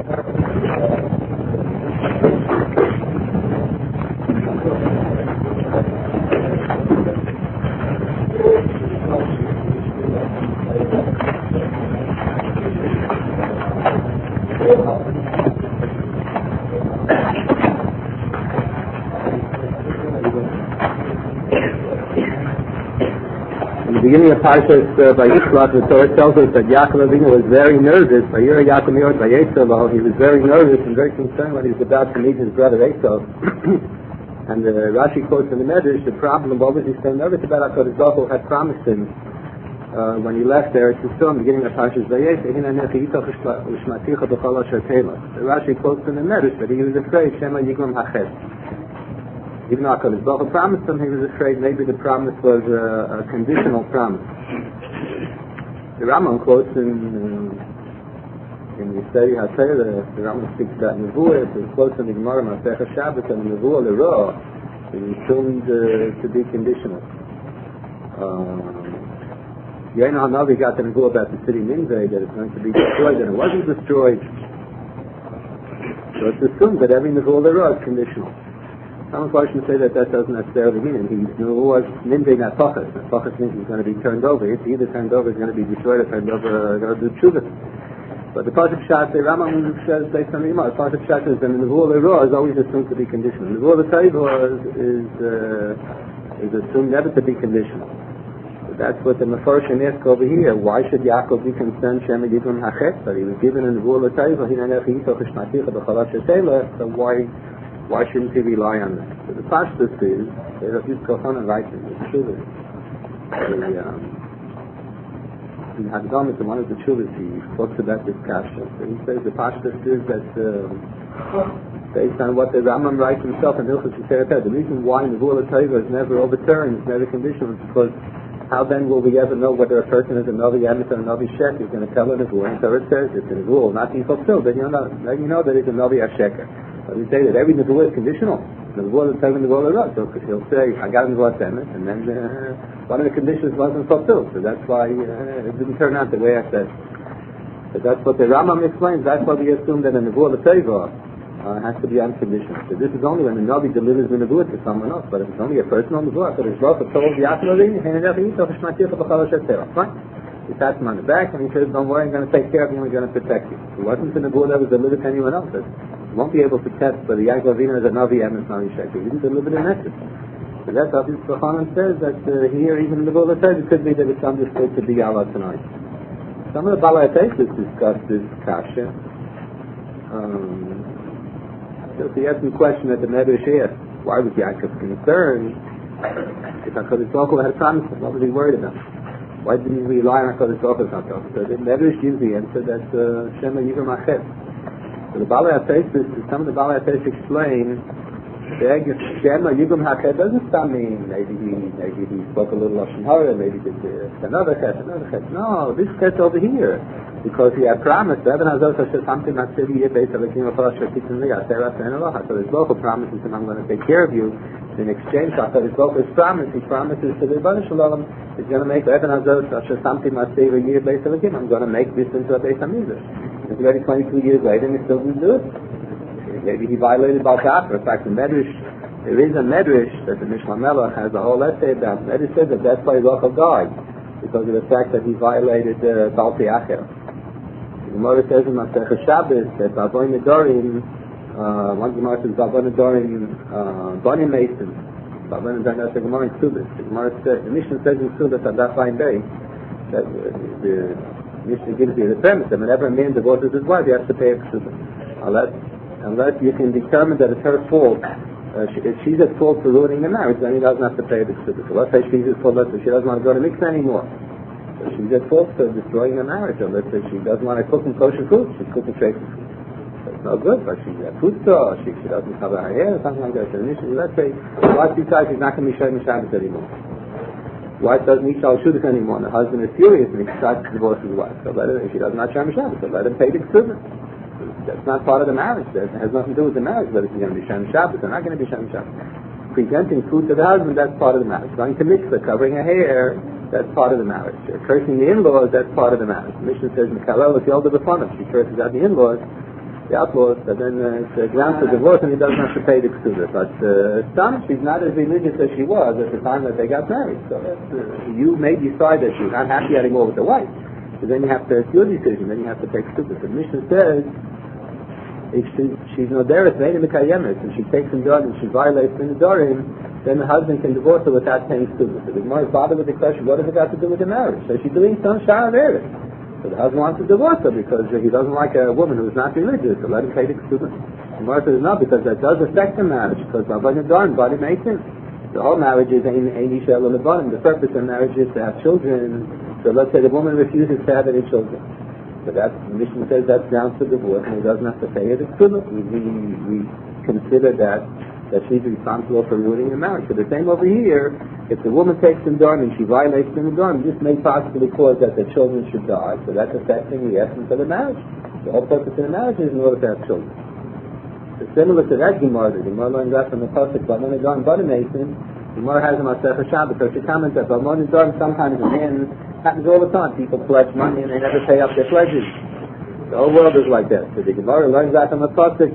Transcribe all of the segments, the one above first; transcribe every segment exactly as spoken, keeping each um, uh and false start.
Beginning of Parshas uh, Vayishlach, the Torah tells us that Yaakov Avinu was very nervous. Vayira Yaakov Mi'od Vayetzav, he was very nervous and very concerned when he was about to meet his brother Esav. And uh, Rashi quotes in the Medrash, the problem, what was he so nervous about? HaKadosh Baruch Hu had promised him uh, when he left there to Sodom, beginning of Parshas Vayetzav, Rashi quotes in the Medrash that he was afraid Shema Yiglam Hachet. Even though HaKadosh Baruch Hu promised him, he was afraid maybe the promise was a, a conditional promise. The Rambam quotes in uh, in Yisrael HaTorah, the Rambam speaks about Nevuah, he quotes in the Gemara Masechah Shabbos, and Nevuah L'Ra is assumed uh, to be conditional. Yaina HaNavi got the Nevuah about the city Nineveh, that it's going to be destroyed, and it wasn't destroyed. So it's assumed that every Nevuah L'Ra is conditional. Some questions say that that doesn't necessarily mean it. He was Ninveh not Pachas. Pachas means he's going to be turned over. It's either turned over, he's going to be destroyed, or turned over, uh, going to do tshuva. But the Pasuk Pshat, the Rambam says based on the Yimah, the Pasuk Pshat is that the Nevuah L'Ra is always assumed to be conditional. The Nevuah L'Tayvah is, uh, is assumed never to be conditional. So that's what the Mefarshim ask over here. Why should Yaakov be concerned Shema Yiglam Hachet? But he was given a Nevuah L'Tayvah, so why Why shouldn't he rely on that? So the Pashtus is, there's a few Kohanim writing the Tshuvas. In Hagdam, it's one of the Tshuvas, he talks about this kasha. So he says the Pashtus is that, uh, based on what the Rambam writes himself in Hilchos Yisrael, the reason why Nevuah L'Tayvah is never overturned, is never conditional, is because how then will we ever know whether a person is a Navi Emet or a Navi Shek? He's going to tell a Nevuah, and so it says it's a Nevuah, not be fulfilled. Then you know, then you know that it's a Navi Sheker. But we say that every Nevuah is conditional. Nevuah is telling Nevuah L'Ra. So he'll say, I got a Nevuah Emet, and then uh, one of the conditions wasn't fulfilled. So that's why uh, it didn't turn out the way I said. But that's what the Rambam explains. That's why we assume that a Nevuah L'Tayvah uh, has to be unconditional. So this is only when the Navi delivers the Nevuah to someone else. But if it's only a personal Nevuah, so there's both a told Yaakov Avinu, fine. He pats him on the back and he says, don't worry, I'm going to take care of you and I'm going to protect you. It wasn't the Nevuah that was delivered to anyone else. You won't be able to test whether Yaakov Avinu is a Navi Emes Navi Sheker. He didn't deliver the message. So that's how this Kohanim says that uh, here, even the Nevuah says it could be that it's understood to be Allah tonight. Some of the Balei Tesis discuss this kasha. Um, so he asked me a question that the Medrash asked. Why was Yaakov concerned? If HaKadosh Baruch Hu had promised him, what was he worried about? Why didn't he rely on HaKadosh Baruch Hu? So the Medrash gives the answer that uh, Shema Yiglam Hachet. So the Balei Tesis, some of the Balei Tesis explain that Shema Yiglam Hachet doesn't stop mean maybe he maybe he spoke a little Lashon Hara, maybe he did uh, another chet, another chet. No, this chet over here, because he had promised. Even Hazot Hashem something not to be a base of a king of Halash Shekitzim Liga. Sarah Seinalaha. So his local promises him, I'm going to take care of you. In exchange, after his local promise, he promises to the Rebbeinu Shalom, he's going to make Even Hazot Hashem something not to be a year base of a king. I'm going to make this into a base of Midrash. It's already twenty-two years later, and he still didn't do it. Maybe he violated Baal Kafra. In fact, the Medrash, there is a Medrash that the Mishnah Melech has a whole essay about. The Medrash says that that's why Rachel died, because of the fact that he violated uh, Baal Te'acher. The Gemara says in Masechah Shabbos that Bavoi Nedorim, uh, one Gemara says Bavoi Nedorim, Bani Mason, Bavoi Nedorim, that's the Gemara in Ksubis. The Gemara says, the Mishnah says in Ksubis on that fine day, that uh, the Mishnah gives you the premise that whenever a man divorces his wife, he has to pay a Ksubis. Unless Unless you can determine that it's her fault, uh, she, if she's at fault for ruining the marriage, then he doesn't have to pay the ksubah. So let's say she's at fault, let's say she doesn't want to go to mix anymore. So she's at fault for destroying the marriage. Or let's say she doesn't want to cook and kosher food, she's cooking shake food. So it's no good, but she's at food store, she, she doesn't cover her hair, or something like that. So initially, let's say the wife decides she's not going to be showing Shabbos anymore. The wife doesn't eat Shal Shudas anymore, and the husband is furious and he decides to divorce his wife. So let her, if she doesn't not show Shabbos, so let him pay the ksubah. That's not part of the marriage. That has nothing to do with the marriage. Whether she's going to be Shem Shabbos or not going to be Shem Shabbos. Presenting food to the husband, that's part of the marriage. Going to mikveh, covering her hair, that's part of the marriage. Cursing the in-laws, that's part of the marriage. The Mishnah says, Mekalel is the elder b'fanam. She curses out the in-laws. the outlaws, and then uh, it's uh, grounds for divorce, and he doesn't have to pay the ksuba. But uh, some, she's not as religious as she was at the time that they got married. So uh, you may decide that you're not happy anymore with the wife. So then you have to, it's your decision, then you have to take ksuba. The Mishnah says, if she, she's noderet, ve'eina mekayemet, and she takes him down and she violates the nedarim, then the husband can divorce her without paying ksuba. So the Gemara is bothered with the question, what has it got to do with the marriage? So she's doing some shara eretz. So the husband wants to divorce her because he doesn't like a woman who's not religious, so let him pay the ksuba. The Gemara says no, because that does affect the marriage, because b'avon nedarim, body mason. The whole marriage is ein isha elo lebanim. The purpose of marriage is to have children. So let's say the woman refuses to have any children. So that the Mishnah says that's down to divorce, and he doesn't have to pay her the ksuba. We, we, we consider that that she's responsible for ruining the marriage. So the same over here, if the woman takes the nedarim and she violates the nedarim, this may possibly cause that the children should die. So that's affecting the essence of the marriage. The whole purpose of the marriage is in order to have children. So similar to that Gemara, the Gemara learned that from the pasuk b'avon nedarim body mason. The Gemara has a Masechah Shabbat, because she comments that b'avon nedarim sometimes a man happens all the time. People pledge money and they never pay up their pledges. The whole world is like that. So the Gemara learns that from the pasuk.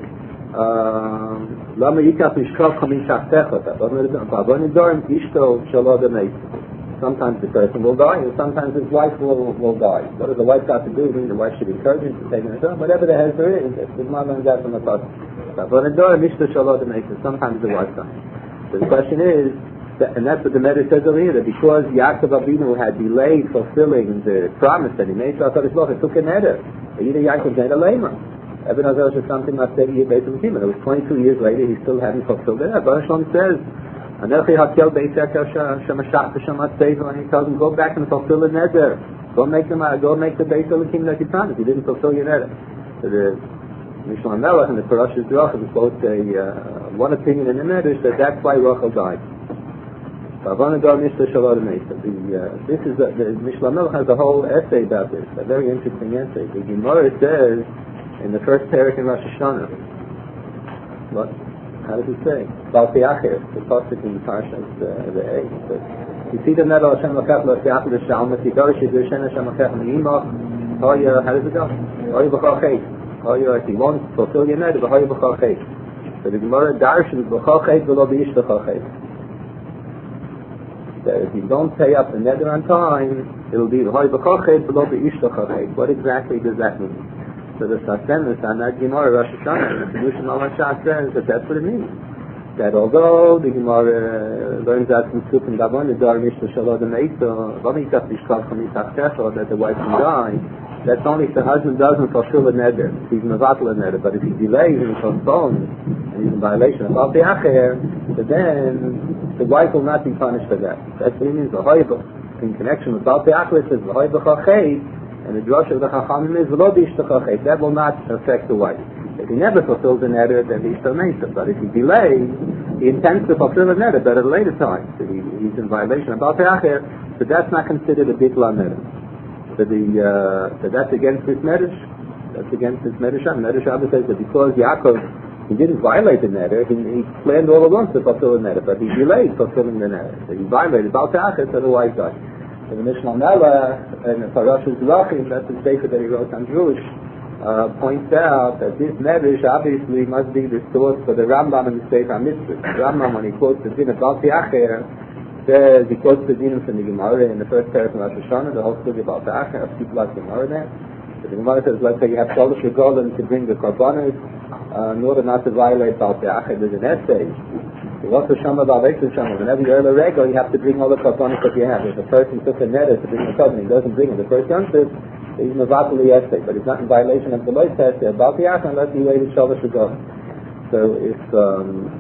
Lama yikach mishkav kamin shachtecha. B'avon nedarim ishto shelo demeis. Sometimes the person will die, and sometimes his wife will, will die. What does the wife got to do? I mean, the wife should encourage him to take an exam. Whatever the hell there is, the mom learns that from the pasuk. B'avon nedarim ishto shelo demeis. Sometimes the wife dies. So the question is, that, and that's what the Medrash says over here, that because Yaakov Avinu had delayed fulfilling the promise that he made to HaKadosh Baruch Hu, it took a neder. Either Yaakov made a lamer. Even though there was something like that, he based on the It was twenty-two years later, he still hadn't fulfilled it. Baruch Shalom says, "Anerchi hakel beiseker shemashach v'shamat sefer," and he tells him, "Go back and fulfill the neder. Go make them. Go make the Beis Elokim that you promised. You didn't fulfill your neder." So the Mishnah Melech and the Parashas Rachel quote a uh, one opinion in the Medrash that that's why Rachel died. B'avon nedarim ishto shelo demeis. This is the, the Mishnah Melech has a whole essay about this, a very interesting essay. The Gemara says in the first parak in Rosh Hashanah, what? How does it say? Bal Tiacher, the pasuk in the Parashas uh, the A. You see the neder Hashem Lakach Lo Tiacher the Shalom Tigarish Yishen Hashem Lakach Meimach. How does it go? How you b'chachet? How you if you won't fulfill your neder, how you b'chachet? So the Gemara Darsh is b'chachet v'lo b'ish b'chachet. That if you don't pay up the neder on time, it'll be how you b'chachet v'lo b'ish b'chachet. What exactly does that mean? So the Sasemis on that Gemara Rosh Hashanah, the Solution al Shah says that that's what it means. That although the Gemara uh, learns that from Sukkim B'avon nedarim ishto shelo demeis, that the wife can die, that's only if the husband doesn't fulfill the neder, he's mevatel the neder. But if he delays and postpones, and he's in violation of Bal Tiacher, so then the wife will not be punished for that. That's what it means. In connection with Bal Tiacher, it says v'hoy b'chachet. And the drush of the Chachamim is v'lo b'ishtachachet. That will not affect the wife. If he never fulfills the neder, then he's still mesa. But if he delays, he intends to fulfill the neder, but at a later time. So he, he's in violation of Bal Tiacher, so that's not considered a bittul neder. So, the, uh, so that's against his medrash. That's against his medrash. Medrash Abba says that because Yaakov, he didn't violate the neder, he, he planned all along to fulfill the neder, but he delayed fulfilling the neder. So he violated Bal Tiacher, so the wife died. So the Mishnah Melech and the Parashas Rachel, that's the sefer that he wrote on Jewish, uh, points out that this medrash obviously must be the source for the Rambam and the Sefer HaMitzvah. The Rambam, when he quotes the din of Bal Tiacher, says he quotes the din from the Gemara in the first parak of Rosh Hashanah, the whole story about Bal Tiacher, of people like Gemara there. So the Gemara says, let's say you have Sholosh Regalim to bring the Karbanos, uh, in order not to violate Bal Tiacher. There's an essay. Whenever you earn a regal, you have to bring all the karbanos that you have. If a person took a neder to bring the karban, he doesn't bring it. The first answer, he's mevatel yesek, but he's not in violation of the loy test. Bal Tiacher unless he waited shalosh regalim. So if um,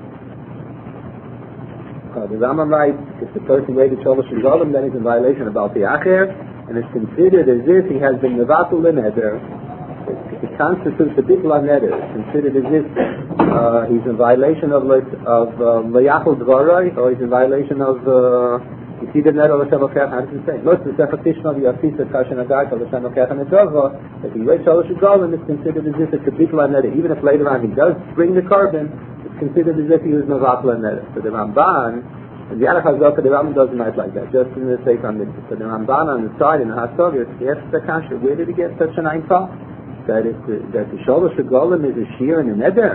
uh, the Rambam writes, if the person waited shalosh regalim, then he's in violation of Bal Tiacher, and it's considered as if he has been mevatel the neder. It constitutes a bittul neder. It's considered as if uh, he's in violation of of layachol dvarai, or he's in violation of you see the neder of Hashem Lokach. How does it say? Most of the sefer Tishma v'yafisa kashen adarka of Hashem Lokach and Etzava. If he waits shalosh regalim, it's considered as if it's a bittul neder. Even if later on he does bring the carbon, it's considered as if he was mevatel neder. So the Ramban. And the Alech HaZokah, the Rambam doesn't write like that, just in the Sefer HaMitzvah. So the Ramban on the side, in the Hasogah, he asks the kasha, where did he get such an ein tov? that if the, that the Sholosh Regalim is a shear and a neder.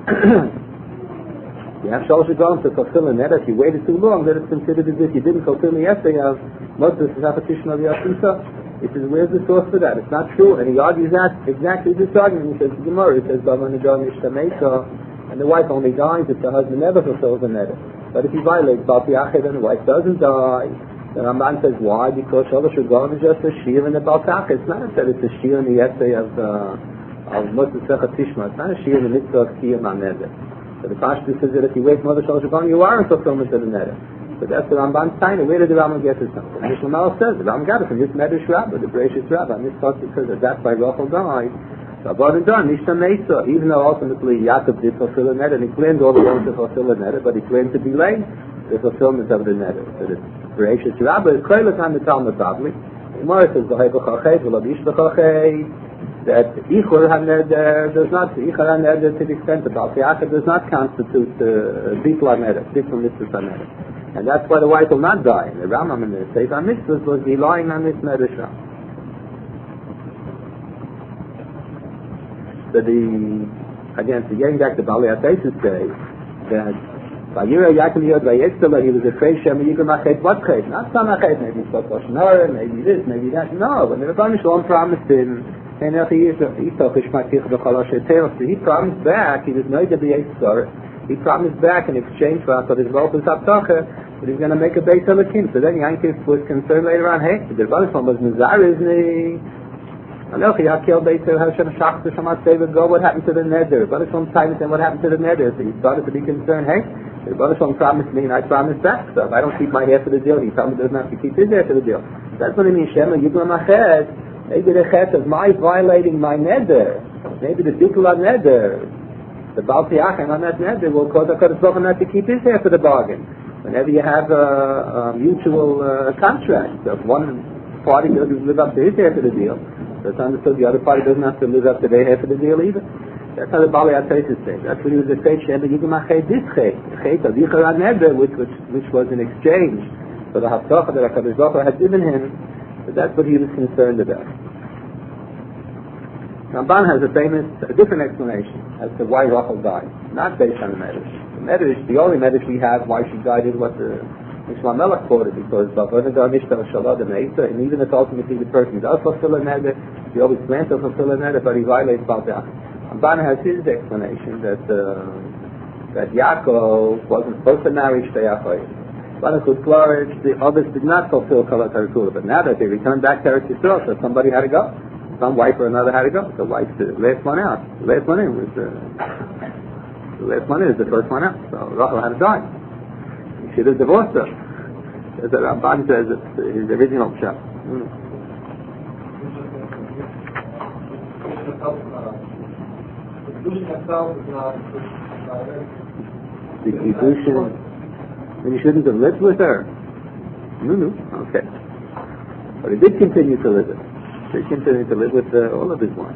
You have Sholosh Regalim to fulfill a neder. If you waited too long, then it's considered as if you didn't fulfill the essay of Moses' repetition of the Asisa. He says, where's the source for that? It's not true. And he argues that exactly this argument. He says, the Gemara, he says, and the wife only dies if the husband never fulfills the neder. But if he violates Bal Piachid and the wife doesn't die, the Ramban says, why? Because Sholosh Regalim is just a shear in the Bal Piachid. It's not that it's a shear in the essay of uh, of Moses Sechet Tishma. It's not a shear in the mitzvah of Kiyam HaNeder. So the Pashtus says that if you wait for the Sholosh Regalim, you are in fulfillment of the neder. But that's the Ramban's sign. Where did the Rambam get this from? The Mishnah says the Rambam got it from this Medrash Rabbah, the Bereshit Rabbah. And this talks because of that by Rachel died. So about it done, Mishnah Mesa. Even though ultimately Yaakov did fulfill the neder, and he claimed all the ones to fulfill the neder, but he claimed to delay the fulfillment of the neder. So the Bereshit Rabbah is clearly on the Talmud Bavli. The Gemara says that Ichur HaNeder does not Ichur HaNeder to the extent that Bal Piachid does not constitute uh, Bittul HaNeder, Bittul Mitzvah HaNeder. And that's why the wife will not die. The Rambam in the Sefer Mitzvahs was relying on this Medrash. So the, again, so getting back to Bali Ateisus say that Vayira Yaakov Yod Vayetzela, he was afraid Shem Yigam Achet what Chet, not some Achet, maybe it's Lashonara, maybe this, maybe that. No, when the Rebbeinu Shalom promised him, so he promised back, he was no to be a star. He promised back in exchange for HaKadosh Baruch Hu's Habtacha that he's going to make a Beis Elokim. So then Yankov was concerned later on, hey, the Rebbeinu Shalom was Nizar, isn't he? What happened to the neder? Rebbeinu Shalom time and what happened to the neder? So he started to be concerned, hey, the Rebbeinu Shalom promised me and I promised back. So if I don't keep my half of the deal, he told me doesn't have to keep his half of the deal. That's what I mean, Shema Yiglam Ached. Maybe the chet of my violating my neder. Maybe the Bittul HaNeder, the Bal Piachid on that neder will cause HaKadosh Baruch Hu not to keep his half of the bargain. Whenever you have a, a mutual uh, contract, so if one party doesn't live up to his half of the deal, so it's understood the other party doesn't have to live up to their half of the deal either. That's how the Bali Ateisus says. That's what he was afraid Shem Yigam Ached this chet, chet of Ichur HaNeder, which which which was an exchange for the Habtacha that HaKadosh Baruch Hu had given him. But that's what he was concerned about. Ramban has a famous, a different explanation as to why Rachel died, not based on the Medrash. The Medrash, the only Medrash we have why she died is what the Mishma Melech quoted, because and even if ultimately the person does fulfill a Neder, he always plans to fulfill a Neder, but he violates Bal Piachid. Ramban has his explanation that uh, that Yaakov wasn't supposed to marry Shtei Achoyim. But it was flourished, the others did not fulfill Kalat HaRekula, but now that they returned back to Eretz Yisrael, so somebody had to go. Some wife or another had to go. The wife's the last one out. The last one in was the, the last one in is the first one out. So Rachel had to die. He should have divorced her. As the Ramban says, it's his original shot. Mm. The Kiddushin, then he shouldn't have lived with her. No, no, okay. But he did continue to live with her. He continued to live with uh, all of his wives.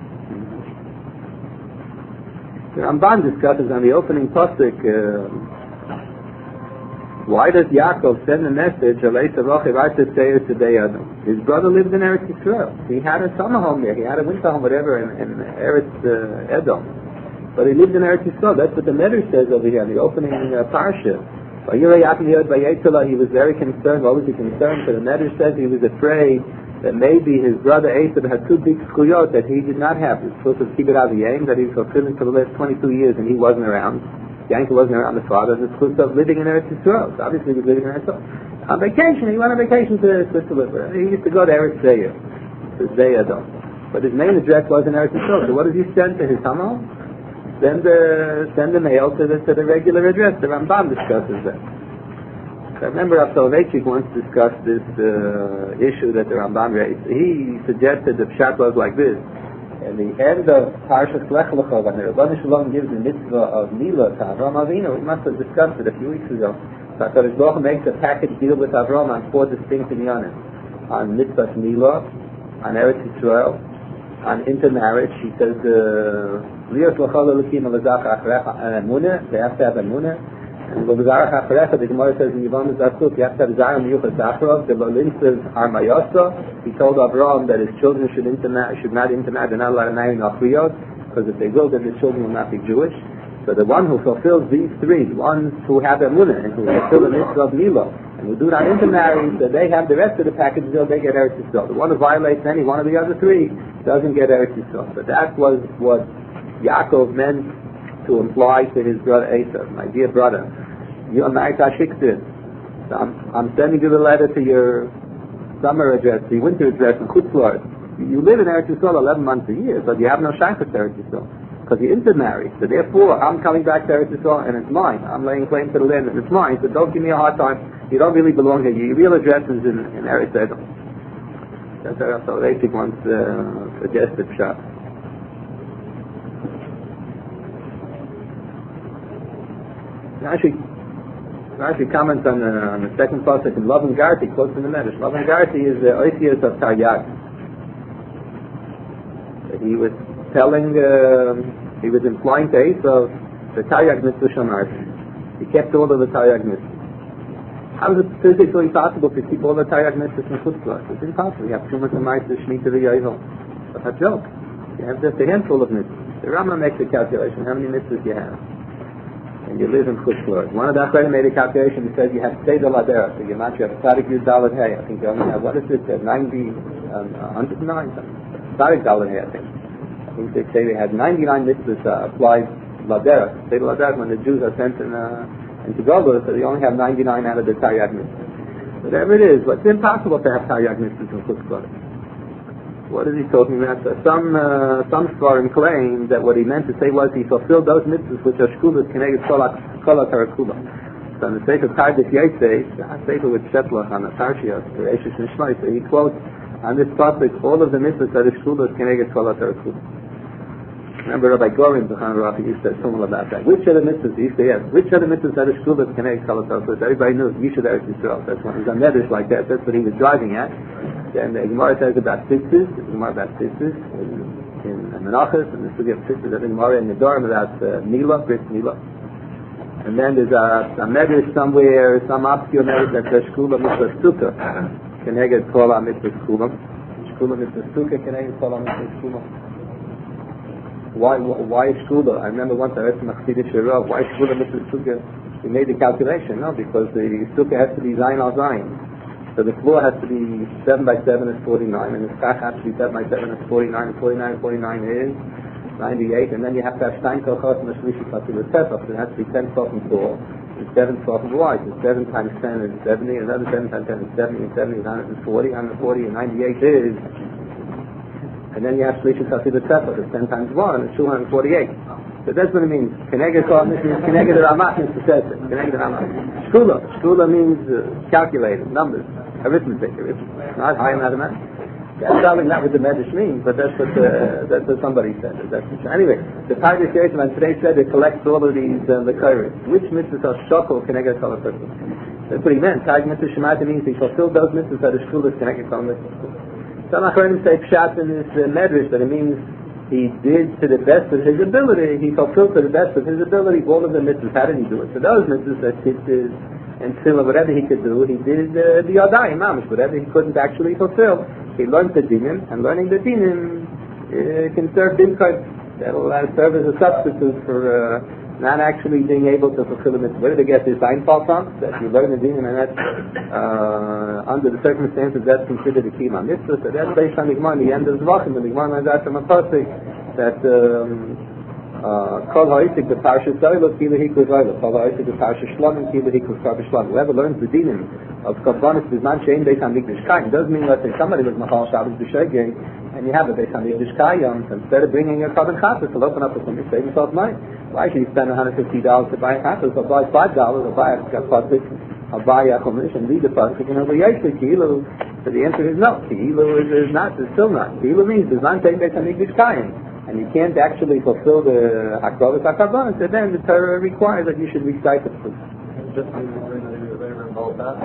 The Ramban discusses on the opening pasuk, uh, why does Yaakov send a message, his brother lived in Eretz Yisrael. He had a summer home there, he had a winter home, whatever, in, in Eretz uh, Edom. But he lived in Eretz Yisrael. That's what the Medrash says over here in the opening uh, parsha. He was very concerned. What was he concerned? So the Medrash says he was afraid that maybe his brother Esav had two big skuyot that he did not have. The supposed to keep it out of Yain, that he was fulfilling for the last twenty-two years and he wasn't around. Yankov wasn't around the father. The supposed of living in Eretz Yisrael. So obviously he was living in Eretz Yisrael. On vacation, he went on vacation to Switzerland. He used to go to Eretz Zeir, to Zeyadon. But his main address was in Eretz Yisrael. So what does he send to his home? Send the send the mail to the to the regular address. The Rambam discusses that. I remember Rav Soloveitchik once discussed this uh, issue that the Rambam raised. He suggested the pshat was like this. At the end of Parshas Lech Lecha, when the Rebbeinu Shalom gives the mitzvah of Mila to Avram Avinu, we must have discussed it a few weeks ago. So HaKadosh Baruch Hu makes a package deal with Avram on four distinct inyanim. On mitzvah Mila, on Eretz Yisrael, on intermarriage. He says, Liot L'chol Elokim Elazach Achrecha Emunah, they have to have Emunah. And the Gemara says in Yevamos Asuk, you have to have Zayim Yuchas Achrov, the Lolinsiv Armayosa. He told Abraham that his children should, interna- should not intermarry, they're not allowed to marry Nachriyot, because if they will, then the children will not be Jewish. So the one who fulfills these three, the ones who have Emunah, and who fulfill the mitzvah of Milo, and who do not intermarry, so they have the rest of the package deal, they get Eretz Yisrael. The one who violates any one of the other three doesn't get Eretz Yisrael. But that was what Yaakov meant to imply to his brother Esav, my dear brother. You are married to Ashiksid. So I'm, I'm sending you the letter to your summer address, to your winter address in Chutz La'aretz. You live in Eretz Yisrael eleven months a year, but you have no shaykhus to Eretz Yisrael, because you intermarried. So therefore, I'm coming back to Eretz Yisrael and it's mine. I'm laying claim to the land and it's mine. So don't give me a hard time. You don't really belong here. Your real address is in, in Eretz Yisrael. That's what Rav Soloveitchik once uh, suggested. Pshat. Actually, actually comments on, uh, on the second pasuk in Lavan Garti, close to the Medrash. Lavan Garti is the Oisius of Taryag. He was telling, uh, he was implying to Esav the Taryag mitzvah Shamar. He kept all of the Taryag mitzvahs. How is it physically possible to keep all the Taryag mitzvahs in Chutz La'aretz? It's impossible. You have Shumas and Ma'aser, Shemitah, V'Yovel. But a joke. You have just a handful of mitzvahs. The Rambam makes a calculation how many mitzvahs you have. And you live in Chutz La'aretz. One of the Achronim made a calculation. He says you have Seder Ladera. So you have you have Tzadik Yud Dalet Hey. I think you only have, what is it? ninety, um, one hundred nine something. Tzadik Dalet Hey, I think. I think they say they had ninety-nine mitzvahs uh, applied Ladera. Seder Ladera, when the Jews are sent in, uh, into Golgotha, so they only have ninety-nine out of the Taryag mitzvahs. Whatever it is, but it's impossible to have Taryag mitzvahs in Chutz La'aretz. What is he talking about? So some uh, some Svarim claim that what he meant to say was he fulfilled those mitzvahs which are shkulas keneged kol haTarakula. So in the sake of Tardik Yosef, I say with Shetlach on the Parshios, the Eshes Nishmai, so he quotes on this topic all of the mitzvahs that are shkulas keneged kol haTarakula. Remember Rabbi Gorin B'chan Rafi used to say about that. Which are the mitzvahs? He used to ask, which are the mitzvahs that are shkulas keneged kol haTarakula? Everybody knows Yishud Eretz Yisrael. That's when he's on Medrash like that. That's what he was driving at. And the Gemara says about sisters, the Gemara about sisters in, in Menachos, and the Sugi of sisters of the Gemara in the Dorim about uh, Mila, Brit Mila. And then there's a, a Medrash somewhere, some obscure Medrash that says Shkula Mitzvah Sukkah, Keneged Kol HaMitzvah Shkula. Shkula Mitzvah Sukkah, Keneged Kol HaMitzvah Shkula. Why, why Shkula? I remember once I read from Chassidus Shirav, why Shkula Mitzvah Sukkah? He made the calculation, no, because the Sukkah has to be Zayin al Zayin. So the floor has to be seven by seven is forty-nine, and the stack has to be seven by seven is forty-nine, and forty-nine, forty-nine is ninety-eight, and then you have to have Stein Kochos and a Shlishi Chatzil Tefach, so it has to be ten, twelve, and four, and seven, twelve, and wide. So seven times ten is seventy, and another seven times ten is seventy, and seventy is one hundred forty, one hundred forty, and ninety-eight is, and then you have Shlishi Chatzil Tefach, it's ten times one, and it's two hundred forty-eight. So that's what it means. Keneged Kol means Keneged Ramat means possessive. Keneged Ramat. Shkula. Shkula means uh, calculated, numbers. Arithmetic, arithmetic, not high mathematics. That's not what the Medrash means, but that's what uh, that's what somebody said. That's what, anyway, the Tardik Yosef on today said it collects all of these uh, the Kairos. Which mitzvahs are shokol keneged kol haTarakula? That's what he meant. Tardik mitzvah Shemata means he fulfilled those mitzvahs that are shkulas keneged kol haTarakula. Some Achronim say pshat in this uh, Medrash that it means he did to the best of his ability. He fulfilled to the best of his ability all of the mitzvahs. How did he do it? So those mitzvahs that sisters and Tefillah, whatever he could do, he did uh, the Yadayim, Mamish, whatever he couldn't actually fulfill. He learned the dinim, and learning the dinim uh, can serve dimkot. That'll uh, serve as a substitute for uh, not actually being able to fulfill the mitzvah. Where did they get this Einfall from? That you learn the dinim, and that's, uh, under the circumstances, that's considered a kima mitzvah. So that's based on the Gemara in the end of the Zvachim, and the Gemara learns out from a pasuk that um, Kol ha'isik the parsha Zoilo kila hikus Zoilo. Kol ha'isik the parsha Shlomim kila hikus Karba Shlomim. Whoever learns the dinim of Kabbanis Bizman Shein Beis HaMikdash Kayim doesn't mean, let's say somebody was Machal Shabbos B'Shegeg and you have a Beis HaMikdash Kayim, so instead of bringing a Kabban Chatzis, he'll open up a Chumash, save himself money. Why should he spend one hundred fifty dollars to buy a Chatzis? He'll buy five dollars, he'll buy a Chatzis, he'll buy a Chumash and read the pasuk and he'll be Yeshli Ki'ilu. So the answer is no. Ki'ilu is, is not, is still not. Ki'ilu means Bizman Shein Beis HaMikdash Kayim. And you can't actually fulfill the Hakrovas HaKarbanos, and then the Torah requires that you should recite it. Just to involve that.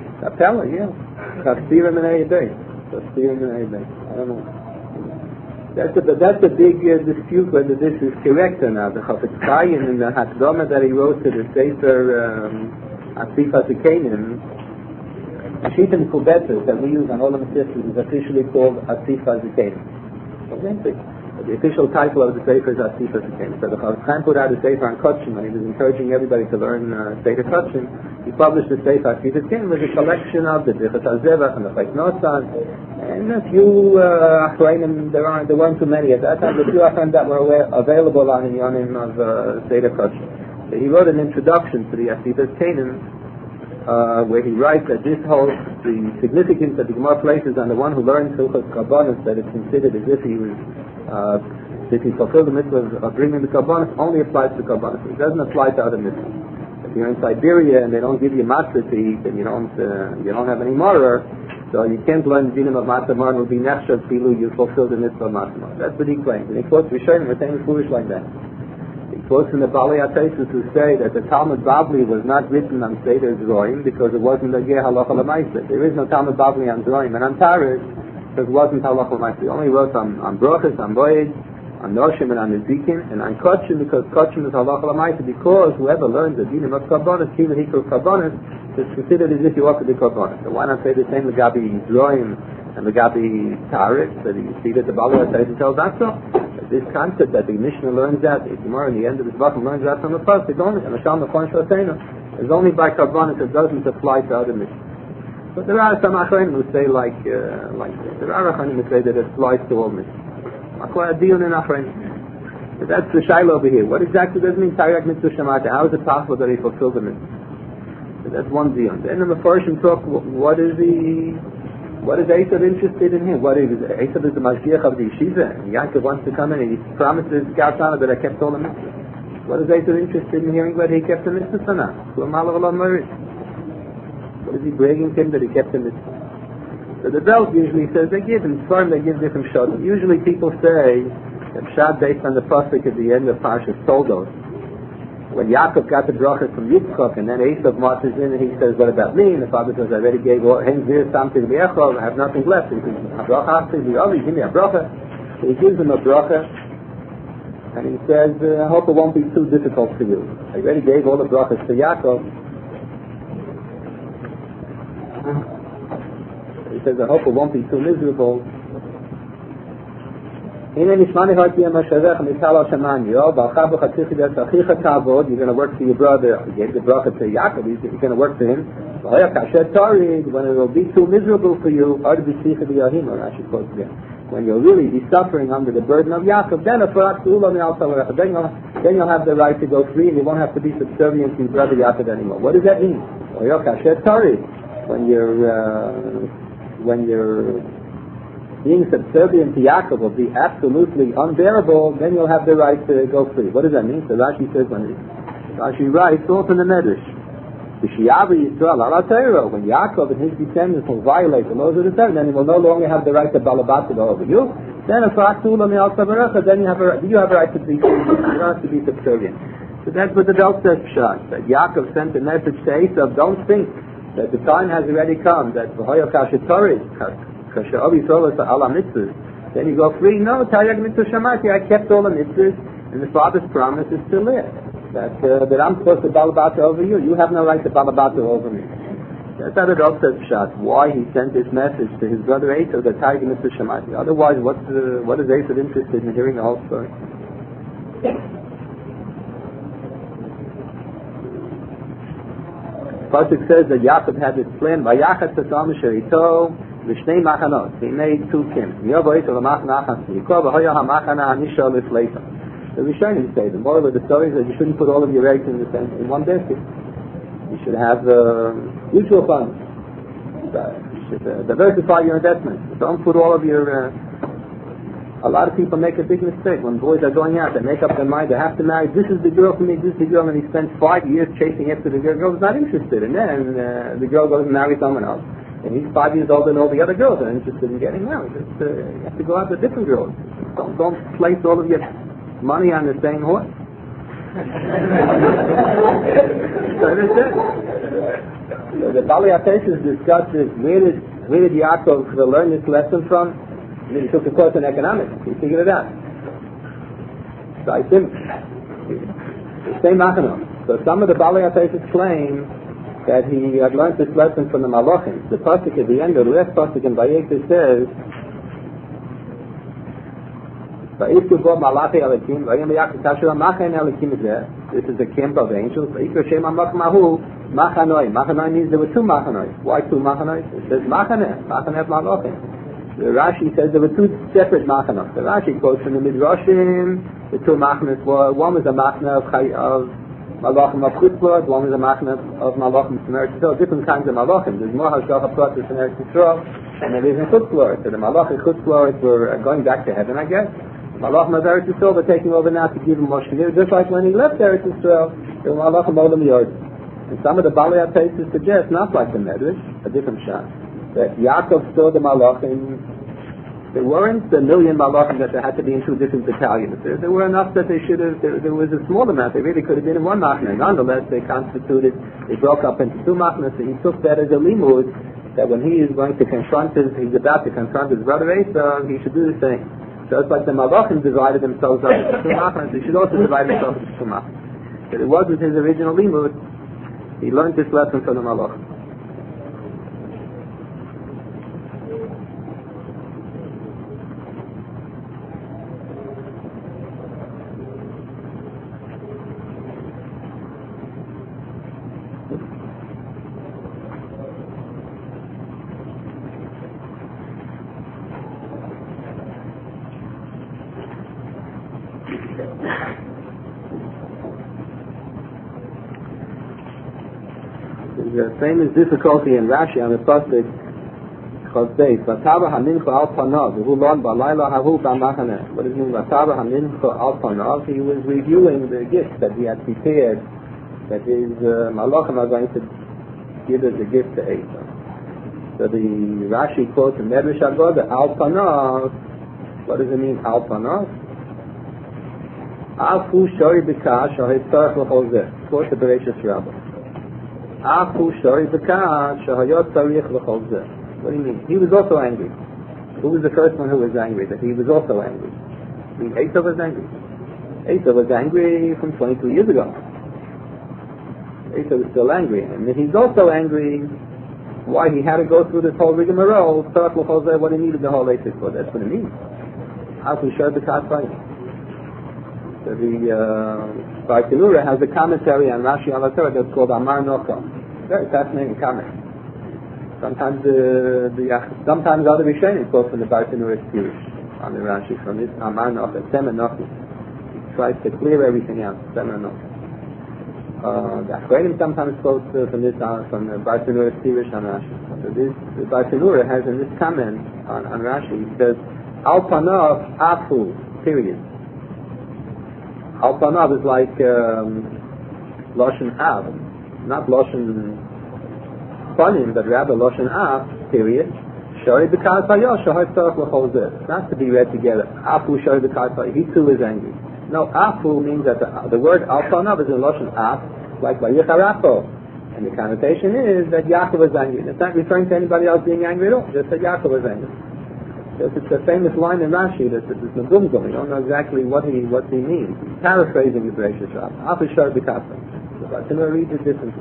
Kapella, yeah. Kapsirim and Eidei. Kapsirim and Eidei. I don't know. That's a, that's a big uh, dispute whether this is correct or not. The Chafetz Chaim in the Hakdama that he wrote to the Sefer um, Asifas Kenim, the Shitim Kubetes that we use on all of the systems is officially called Asifas Kenim. Okay? The official title of the Sefer is Asifas Kenim. So the Chafetz Chaim put out a Sefer on Kotchim, and he was encouraging everybody to learn uh, Sefer Kotchim. He published the Sefer Asifas Kenim with a collection of the Dichas HaZevach and the Chayk Nosan, and a few Achrayim, uh, there aren't, there weren't too many at that time, the few Achrayim that were aware, available on the Yonim of uh, Sefer Kotchim. So he wrote an introduction to the Asifas Kenim, uh, where he writes that this holds the significance that the Gemara places on the one who learns Hilchos Karbonos, that it's considered as if he was uh, if he fulfilled the mitzvah of bringing the Karbonos, only applies to Karbonos. It doesn't apply to other mitzvahs. If you're in Siberia and they don't give you matzah to eat, and you don't uh, you don't have any morer, so you can't learn the dinim of matzah morer will be nechshav filu you fulfill the mitzvah of matzah morer. That's what he claims. And he quotes Rishonim, we're saying foolish like that. He quotes in the Balei HaTesis who say that the Talmud Bavli was not written on Seder Zroim because it wasn't a Ger Halacha L'Maaseh. There is no Talmud Bavli on Zroim and on Taris because it wasn't Halacha L'Maaseh. He only wrote on, on Brochus, on Boyed, on Noshim and on Nezikin, and on Kotchim because Kotchim is Halacha L'Maaseh, because whoever learns the dinim of Karbonos, Kiva Hikro Karbonos, is considered as if you offer the Karbonos. So why not say the same Legabi Zroim and Legabi Taris, that you see that the Balei HaTesis tells that so? This concept that the Mishnah learns that, the Gemara in the end of the Zvachim learns that from the Pasuk, only, and Mashal Mefon Shotenu, is only by Karbonos, it doesn't apply to other Mishnahs. But there are some Achronim who say like, uh, like this. There are Achronim who say that it applies to all Mishnahs. But that's the Shiloh over here. What exactly does it mean, Taryag Mitzvah Shemata? How is it possible that he fulfilled the Mitzvah? So that's one Dion. Then the Mefarshim talk, what is the... What is Esav interested in him? What is Esav is the Mashgiach of the Yeshiva, and Yaakov wants to come in and he promises Gautana that I kept all the mitzvahs. What is Esav interested in hearing whether he kept the mitzvahs or not? What is he bragging to him that he kept the mitzvahs? So the Belt usually says they give, in Sfarim they give different shots. Usually people say that Shad based on the pasuk at the end of Parshas Toldos, when Yaakov got the bracha from Yitzchak, and then Esav marches in and he says, what about me? And the father says, I already gave him here something to be echol, I have nothing left. He says, a bracha, give me a bracha. So he gives him a bracha, and he says, uh, I hope it won't be too difficult for you. I already gave all the brachas to Yaakov. He says, I hope it won't be too miserable. You're going to work for your brother. You gave the bracha to Yaakov, you're going to work for him. When it will be too miserable for you, when you'll really be suffering under the burden of Yaakov, then then you'll, then you'll have the right to go free and you won't have to be subservient to your brother Yaakov anymore. What does that mean? When you're uh, when you're being subservient to Yaakov will be absolutely unbearable, then you'll have the right to go free. What does that mean? So Rashi says, when Rashi writes, also in the Medrash, when Yaakov and his descendants will violate the laws of the Torah, then he will no longer have the right to balabat to go over you. Then if then you have a you have a right to be free. You don't have to be subservient. So that's what the Belt says, Pshat, that Yaakov sent a message to Esav, don't think that the time has already come, that V'hoya kashetorah, then you go free. No, Taryag Mitzvah Shamati, I kept all the mitzvahs, and the Father's promise is still there. That, uh, that I'm supposed to balabata over you. You have no right to balabata over me. That's how the Rav says Pshat, why he sent this message to his brother Esav, that Taryag Mitzvah Shamati. Otherwise, what's the, what is Esav interested in hearing the whole story? Pasuk says that Yaakov had this plan, Vayachat Satam Sherito, Vishnei Machanot. He made two camps. Yobo Esav Machana Achas Yikov, V'hoya HaMachana Hanisha Lefleita. The Rishonim say, the moral of the story is that you shouldn't put all of your eggs in the same, in one basket. You should have uh, mutual funds. You should uh, diversify your investments. Don't put all of your... Uh, a lot of people make a big mistake. When boys are going out, they make up their mind, they have to marry, this is the girl for me, this is the girl, and he spends five years chasing after the girl. The girl's not interested, and then uh, the girl goes and marries someone else. And he's five years older than all the other girls are interested in getting married. It's, uh, you have to go out with different girls. Don't, don't place all of your money on the same horse. So that's it. So the Balei HaTesis discusses where did, where did Yaakov learn this lesson from? And then he took a course in economics. He figured it out. So I think the same Machano. So some of the Balei HaTaisus claim that he had learned this lesson from the Malachim. The pasuk at the end, the last pasuk in Vayikra says, "Vayikra bo Malachi Elikim, Vayim Vayakra Kasher Machain Elikim Zeh." This is the camp of angels. Vayikra Shem Machahu Machanoi. Machanoi means there were two Machanoi. Why two Machanoi? It says Machaneh, Machaneh Malachim. The Rashi says there were two separate Machanot. The Rashi quotes from the Midrashim. The two Machanot were, one was a Machanah of, of Malachim of Chutzlot, one was a Machanah of Malachim from Eretz Yisrael. Different kinds of Malachim. There's more Hashgacha Pratis in Eretz Yisrael and there is in Chutzlot. So the Malachim Chutzlot were going back to heaven, I guess. Malachim of Eretz Yisrael were taking over now to give him Moshe. Just like when he left Eretz Yisrael, there were Malachim Olam Yod. And some of the Balei HaTaisus suggest, not like the Medrash, a different shot, that Yaakov saw the Malachim. There weren't a million Malachim that there had to be in two different battalions. There, there were enough that they should have, there, there was a small amount, they really could have been in one Machna. Nonetheless, they constituted, they broke up into two Machnas, so he took that as a limud, that when he is going to confront his, he's about to confront his brother Esau, he should do the same. Just like the Malachim divided themselves up into two Machnas, they should also divide themselves into two Machnas. But it was with his original limud, he learned this lesson from the Malachim. The famous difficulty in Rashi on the pasuk Chosdei, Vatava hamincha al panav, who learned balayla hahu b'machaneh. What does it mean? Vatava hamincha al panav. He was reviewing the gift that he had prepared, that his uh, malachim are going to give as a gift to Esau. So the Rashi quotes in Medrash Agoda, al panav. What does it mean? Al panav. Afu shori b'kash or hitzarach l'chol zeh. Quote the Bereshis Rabbah. Afu shori b'kash shahayot tzarich l'chol zeh. What do you mean? He was also angry. Who was the first one who was angry? That he was also angry. I mean, Esau was angry. Esau was angry from twenty-two years ago. Esau was still angry. And he's also angry why he had to go through this whole rigmarole, tzarich l'chol zeh, what he needed the whole Esau for. That's what it means. Afu shori b'kash shahayot. So the uh, Bartanura has a commentary on Rashi al Torah that's called Amar Nochel. Very fascinating comment. Sometimes the, the sometimes other Rishonim quote from the Bartanura series on the Rashi from this Amar Nochel, Semer Nochel. He tries to clear everything out. Semer Nochel. Uh, the Achronim sometimes quote uh, from this uh, from the Bartanura series on Rashi. So this the Bartanura has in this comment on, on Rashi, he says Al Panav Afu. Period. Al Panav is like um, Lashon Av, not Lashon Panim, but rather Lashon Av, period. Shori b'kaz hayo, shahar tzarach l'chol zeh. Not to be read together. Afu shori b'kaz hayo. He too is angry. No, Afu means that the, the word Al Panav is in Lashon Av, like Vayicharafo. And the connotation is that Yaakov is angry. And it's not referring to anybody else being angry at all, just that Yaakov is angry. It's a famous line in Rashi that it's Medumgum. You don't know exactly what he what he means. He's paraphrasing the Bereshis Rabbah. Afu shor b'kasa. So I can read it differently.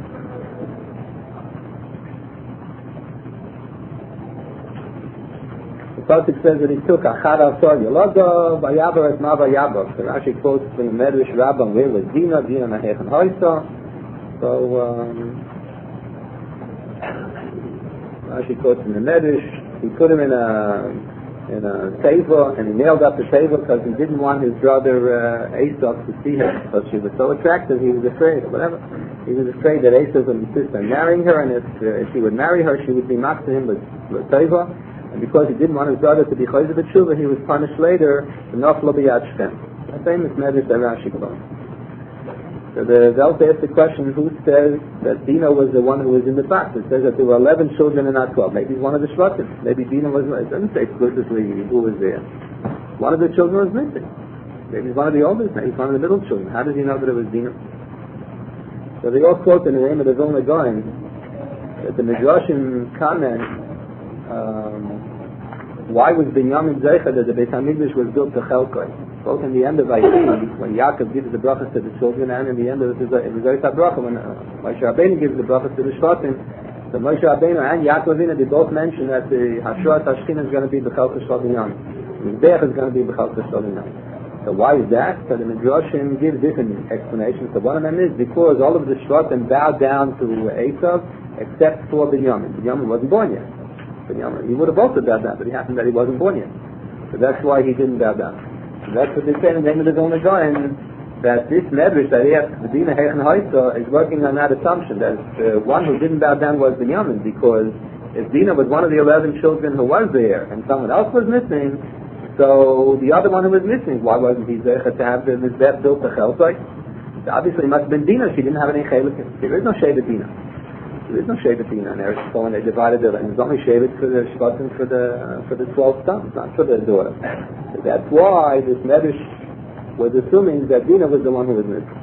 The pasuk says that he took achad asor yolodo vayaber et ma vayaber. So Rashi quotes from the Medrash Rabbah where was Dina Dina nahechan hoysa. So um, Rashi quotes from the Medrash. He put him in a in a teva and he nailed up the teva because he didn't want his brother uh, Esau to see her because she was so attractive. He was afraid, or whatever. He was afraid that Esau would insist on marrying her, and if, uh, if she would marry her, she would be mocked to him with, with teva. And because he didn't want his brother to be chayzer b'tshuva, he was punished later. The naflo b'yad Shechem. A famous medrash that Rashi quotes. So the Zelta asked the question, who says that Dina was the one who was in the box? It says that there were eleven children and not twelve. Maybe he's one of the Shvatim. Maybe Dina was, it doesn't say explicitly who was there. One of the children was missing. Maybe he's one of the oldest, maybe he's one of the middle children. How does he know that it was Dina? So they all quote in the name of the Vilna Gaon that the Midrashim comment um, why was Binyamin Zeicha that the Beit HaMikdash was built to Chelkoi? Both in the end of Vayikra, when Yaakov gives the brachas to the children, and in the end of the Zohar Bracha, when uh, Moshe Rabbeinu gives the brachas to the Shvatim, so Moshe Rabbeinu and Yaakov Avinu, they both mention that the Hashrat Hashkin is going to be B'chelka Shel Binyamin. The Mizbeach is going to be B'chelka Shel Binyamin. So why is that? So the Midrashim give different explanations. So one of them is because all of the Shvatim bowed down to Esav except for Binyamin. Binyamin wasn't born yet. Binyamin, he would have also bowed down, but it happened that he wasn't born yet. So that's why he didn't bow down. So that's what they say in the name of the Vilna Gaon, that this medrash that he has, the Dina Heichen Hoysa, is working on that assumption that the one who didn't bow down was Binyamin, because if Dina was one of the eleven children who was there and someone else was missing, so the other one who was missing, why wasn't he there to have the Mizbech built to Chelkoi? So obviously it must have been Dina. She didn't have any chelik. There is no Shevet Dina. There is no Shevet Dina in Eretz Yisrael, and they divided it, and there's only Shevet for the Shvatim for the uh, for the twelve sons, not for the daughter. So that's why this medrash was assuming that Dina was the one who was missing.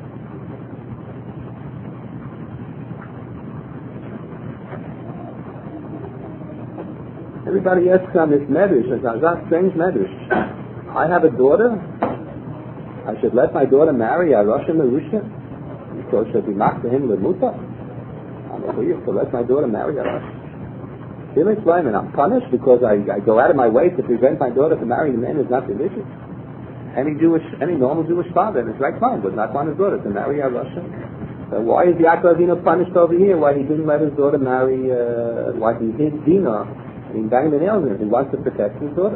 Everybody asks on this medrash, it's a strange medrash. I have a daughter. I should let my daughter marry a Russian Marusha, because she'll be marked to him with Muta. I'm a to let my daughter marry a Russian. He'll explain, and I'm punished because I, I go out of my way to prevent my daughter from marrying a man who's not religious. Any Jewish, any normal Jewish father in his right mind would not want his daughter to marry a Russian. So why is Yaakov Avinu punished over here? Why he didn't let his daughter marry? Uh, why he hid Dina? I mean, banged the nails in it. He wants to protect his daughter.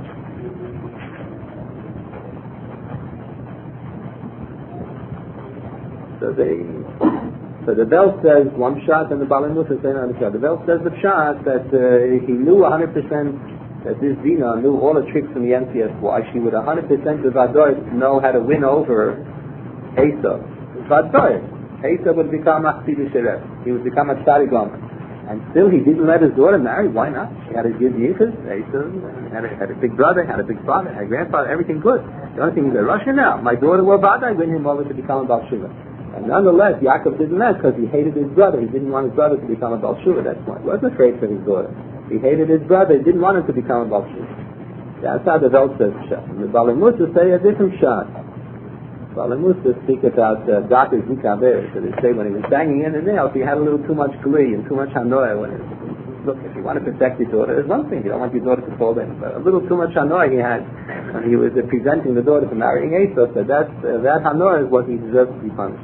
So they, so the Bell says one shot, and the Balamus is saying another shot. The Bell says the shot that uh, he knew one hundred percent that this Dina knew all the tricks from the M T S. Why she would one hundred percent of Vadoy know how to win over Esav. Vadoy. Esav would become a Chassid Sheref. He would become a Tzaddik Gomer. And still he didn't let his daughter marry. Why not? She had a good yichus, had a, had a big brother, had a big father, had a grandfather, everything good. The only thing is, they're Russian now. My daughter will Vadai, bring him over to become a Baal Shuvah. And nonetheless, Yaakov didn't let because he hated his brother. He didn't want his brother to become a Baal Shuvah. That's why he wasn't afraid for his daughter. He hated his brother. He didn't want him to become a Baal Shuvah. That's how the Welt says shot. The Balamusa say a different shot. Balamusa speak about uh, Doctor Zikaber. So they say when he was banging in the nails, he had a little too much glee and too much hanoah. When it, look, if you want to protect your daughter, there's one thing. You don't want your daughter to fall in. But a little too much hanoah he had when he was uh, preventing the daughter from marrying Esav. So that's, uh, that hanoah is what he deserves to be punished.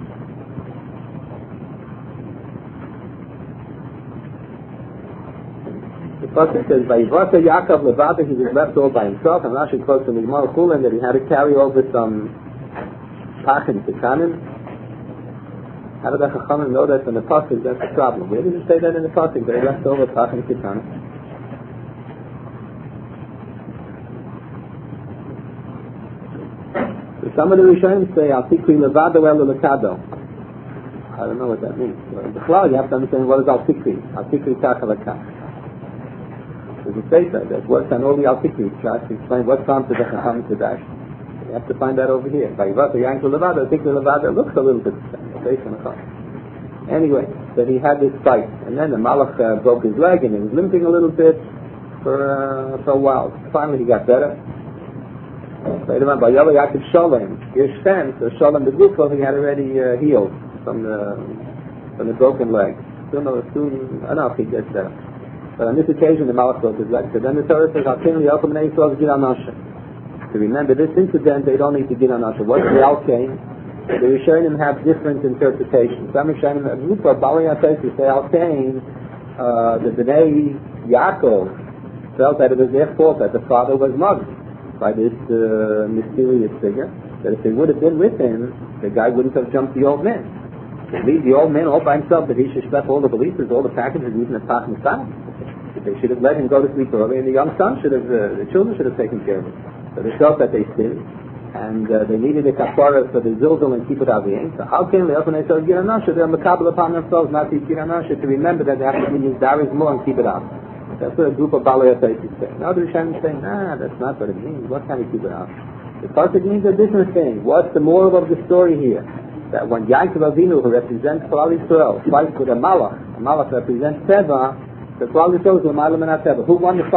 The Pasuk says, "Vayivasa Yaakov levada," he was left all by himself, and Rashi quotes from the Gemara Chulin that he had to carry over some pachin to Kanim. How did the Chachamim know that from the Pasuk? That's the problem. Where did it say that in the Pasuk? They left over pachin to Kanim. So some of the Rishonim say, "Al tikri levada elu lekado." I don't know what that means. Well, in the Chlal, you have to understand what is Al tikri. Al tikri kach alakach. There's a say that that works on all the Al-Tikri. Tries to explain what prompted the Chacham to dash. You have to find that over here. By Yivata Yankul Levada, Tikri Levada looks a little bit based on the Chacham. Anyway, that he had this fight, and then the Malach uh, broke his leg, and he was limping a little bit for uh, for a while. Finally, he got better. Later on, by Yava Yaakov Shalom, Yesh Shem, so Shalom the Gufo, he had already uh, healed from the from the broken leg. Soon, soon enough, he gets better. But on this occasion, the Malach broke his leg. So then the Torah says, to remember this incident, they don't need to get on Asher. What the Al-Kain? The Rishonim have different interpretations. Some Rishonim, a group of Bali Yasesi say Al-Kain, uh, the Bnei Yaakov felt that it was their fault that the father was mugged by this uh, mysterious figure. That if they would have been with him, the guy wouldn't have jumped the old man. To leave the old man all by himself, that he should schlep all the believers, all the packages, using a pot and style. They should have let him go to sleep early, and the young son should have, uh, the children should have taken care of him. So they felt that they sinned, and uh, they needed a kapara for the zilzal and keep it out of the end. So how can they open and say, Giranasha, they're makabel upon themselves, not to Giranasha, to remember that they have to use Darius more and keep it out. That's what a group of Balei Yasesi say. Now the Rishonim say, nah, that's not what it means. What can we keep it out? The Pasuk means a different thing. What's the moral of the story here? That when Yaakov Avinu, who represents Klal Yisrael, fights with a Malach, a Malach represents Teva, the Klal Yisrael is L'mayla min HaTeva. Who won the fight?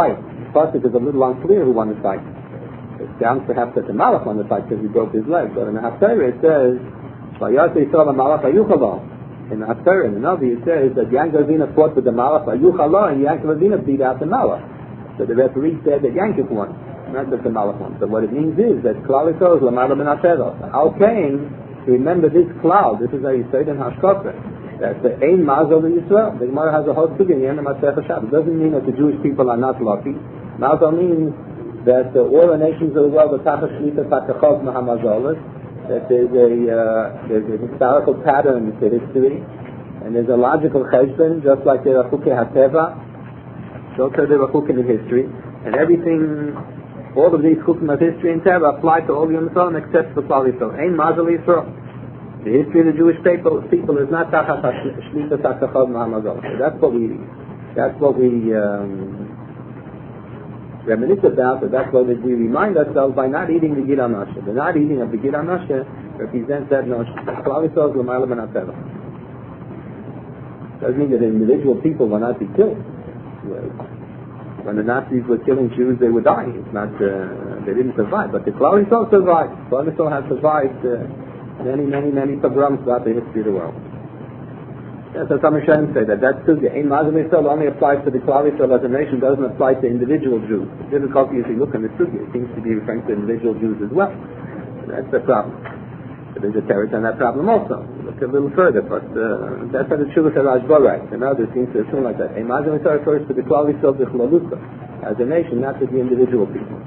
pasuk is a little unclear who won the fight. It sounds perhaps that the Malach won the fight because he broke his leg, but in the Haftarah it says, Vayaseh Yisrael Malach Ayuchalo. In the Haftarah, in the Navi, it says that Yankov Avinu fought with the Malach Ayuchalo, and Yankov Avinu beat out the Malach. So the referee said that Yankov won, not that the Malach won. So what it means is that Klal Yisrael is Lamar Ben Atero. Al Kain, to remember this cloud, this is how you say it in Hashkofah. That's the Ein Mazel Yisrael. The Gemara has a whole thing in the end of Masechah Shabbos. It doesn't mean that the Jewish people are not lucky. Mazel means that uh, all the nations of the world are Tachas Shlita Takachov Mahamazolas. That there's a uh, there's a historical pattern to history, and there's a logical cheshbon, just like there are Chukei HaTeva. So there are Chukim in history, and everything, all of these Chukim of history and Teva apply to all the Yisrael except for Klal Yisrael. Ein Mazel Yisrael. The history of the Jewish people, people is not Tachas Shlita Takachov Mahamazol. So that's what we, that's what we um, reminisce about, but that's what we remind ourselves by not eating the Gid HaNashe. The not eating of the Gid HaNashe represents that notion. Klal Yisrael is L'mayla Ben Ateva. Doesn't mean that individual people will not be killed. When the Nazis were killing Jews, they were dying. It's not, uh, they didn't survive. But the Klal Yisrael survived. Klal Yisrael has survived uh, many, many, many pogroms throughout the history of the world. Yeah, so some Rishonim say that that sugya, Ein Mazel Yisrael, only applies to the Klal Yisrael as a nation, doesn't apply to individual Jews. The difficulty is you look in the sugya, it seems to be referring to individual Jews as well. So that's the problem. So there's a terrorist on that problem also. Look a little further, but uh, that's how the Shuvah Rajba writes. And others seem to assume like that. Ein Mazel Yisrael refers to the Klal Yisrael B'chalalusa, as a nation, not to the individual people.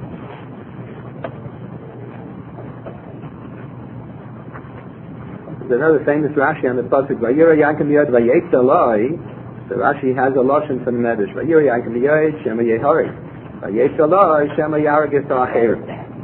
There's another famous Rashi on the pasuk. Vayira Yankem Yod Vayetz Eloi. The Rashi has a lashon from the Medrash. Vayira Yankem Yod Shema Yehari. Vayetz Eloi Shema Yaragis Acher.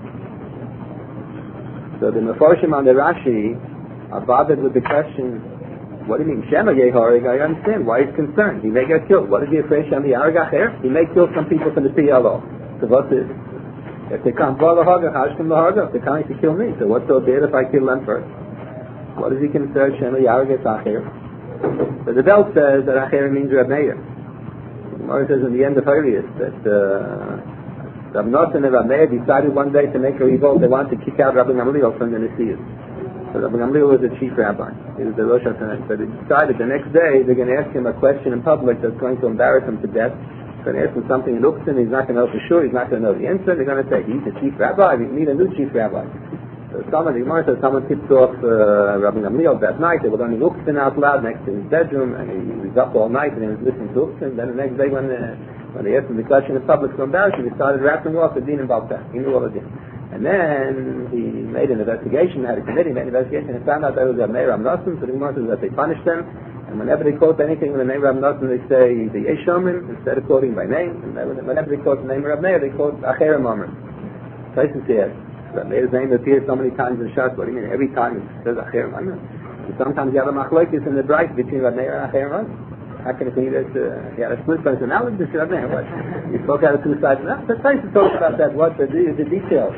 So the Mefarshim on the Rashi are bothered with the question, what do you mean Shema Yehari? I understand why he's concerned. He may get killed. What is he afraid? Shema Yarag Acher? He may kill some people from the P L O. So what's it? If they come for the Haga, Hashkim the Haga, if they're coming to kill me, so what's so bad if I kill them first? What is he concerned? Shema Yaragis Acher. So the Belt says that Acher means Reb Meir. Gemara says in the end of Harius that uh, Rav Nosson and Reb Meir decided one day to make a revolt. They wanted to kick out Rabbi Gamliel from the Nesius. So Rabbi Gamliel was the chief rabbi. He was the Rosh HaTanakh. So they decided the next day they're going to ask him a question in public that's going to embarrass him to death. They're going to ask him something in Uktzin. He's not going to know for sure. He's not going to know the answer. They're going to say, he's the chief rabbi. We need a new chief rabbi. So someone, the Gemara says, someone tipped off uh, Rabbi Gamliel that night. They were learning Uktzin out loud next to his bedroom, and he, he was up all night and he was listening to Uktzin. Then the next day, when uh, when they asked him the question in public to embarrass him, he started rapping off the din about that. He knew all the din. And then he made an investigation, had a committee, made an investigation, and found out that it was Reb Meir Rav Nosson. So the Gemara says that they punished them, and whenever they quote anything with the name Rav Nosson, they say the Yeshomim instead of quoting by name. And whenever they quote the name Reb Meir, they quote Acher Mamrim. Places here. Reb Meir's name appears so many times in Shas. What do you mean? Every time it says Acher Mamrim. Sometimes you have a machlokes in the bright between Reb Meir and Acher Mamrim. How can it be that uh, he had a split personality? This Reb Meir. What? You spoke out of two sides. No, the place to talk about that. What the the details.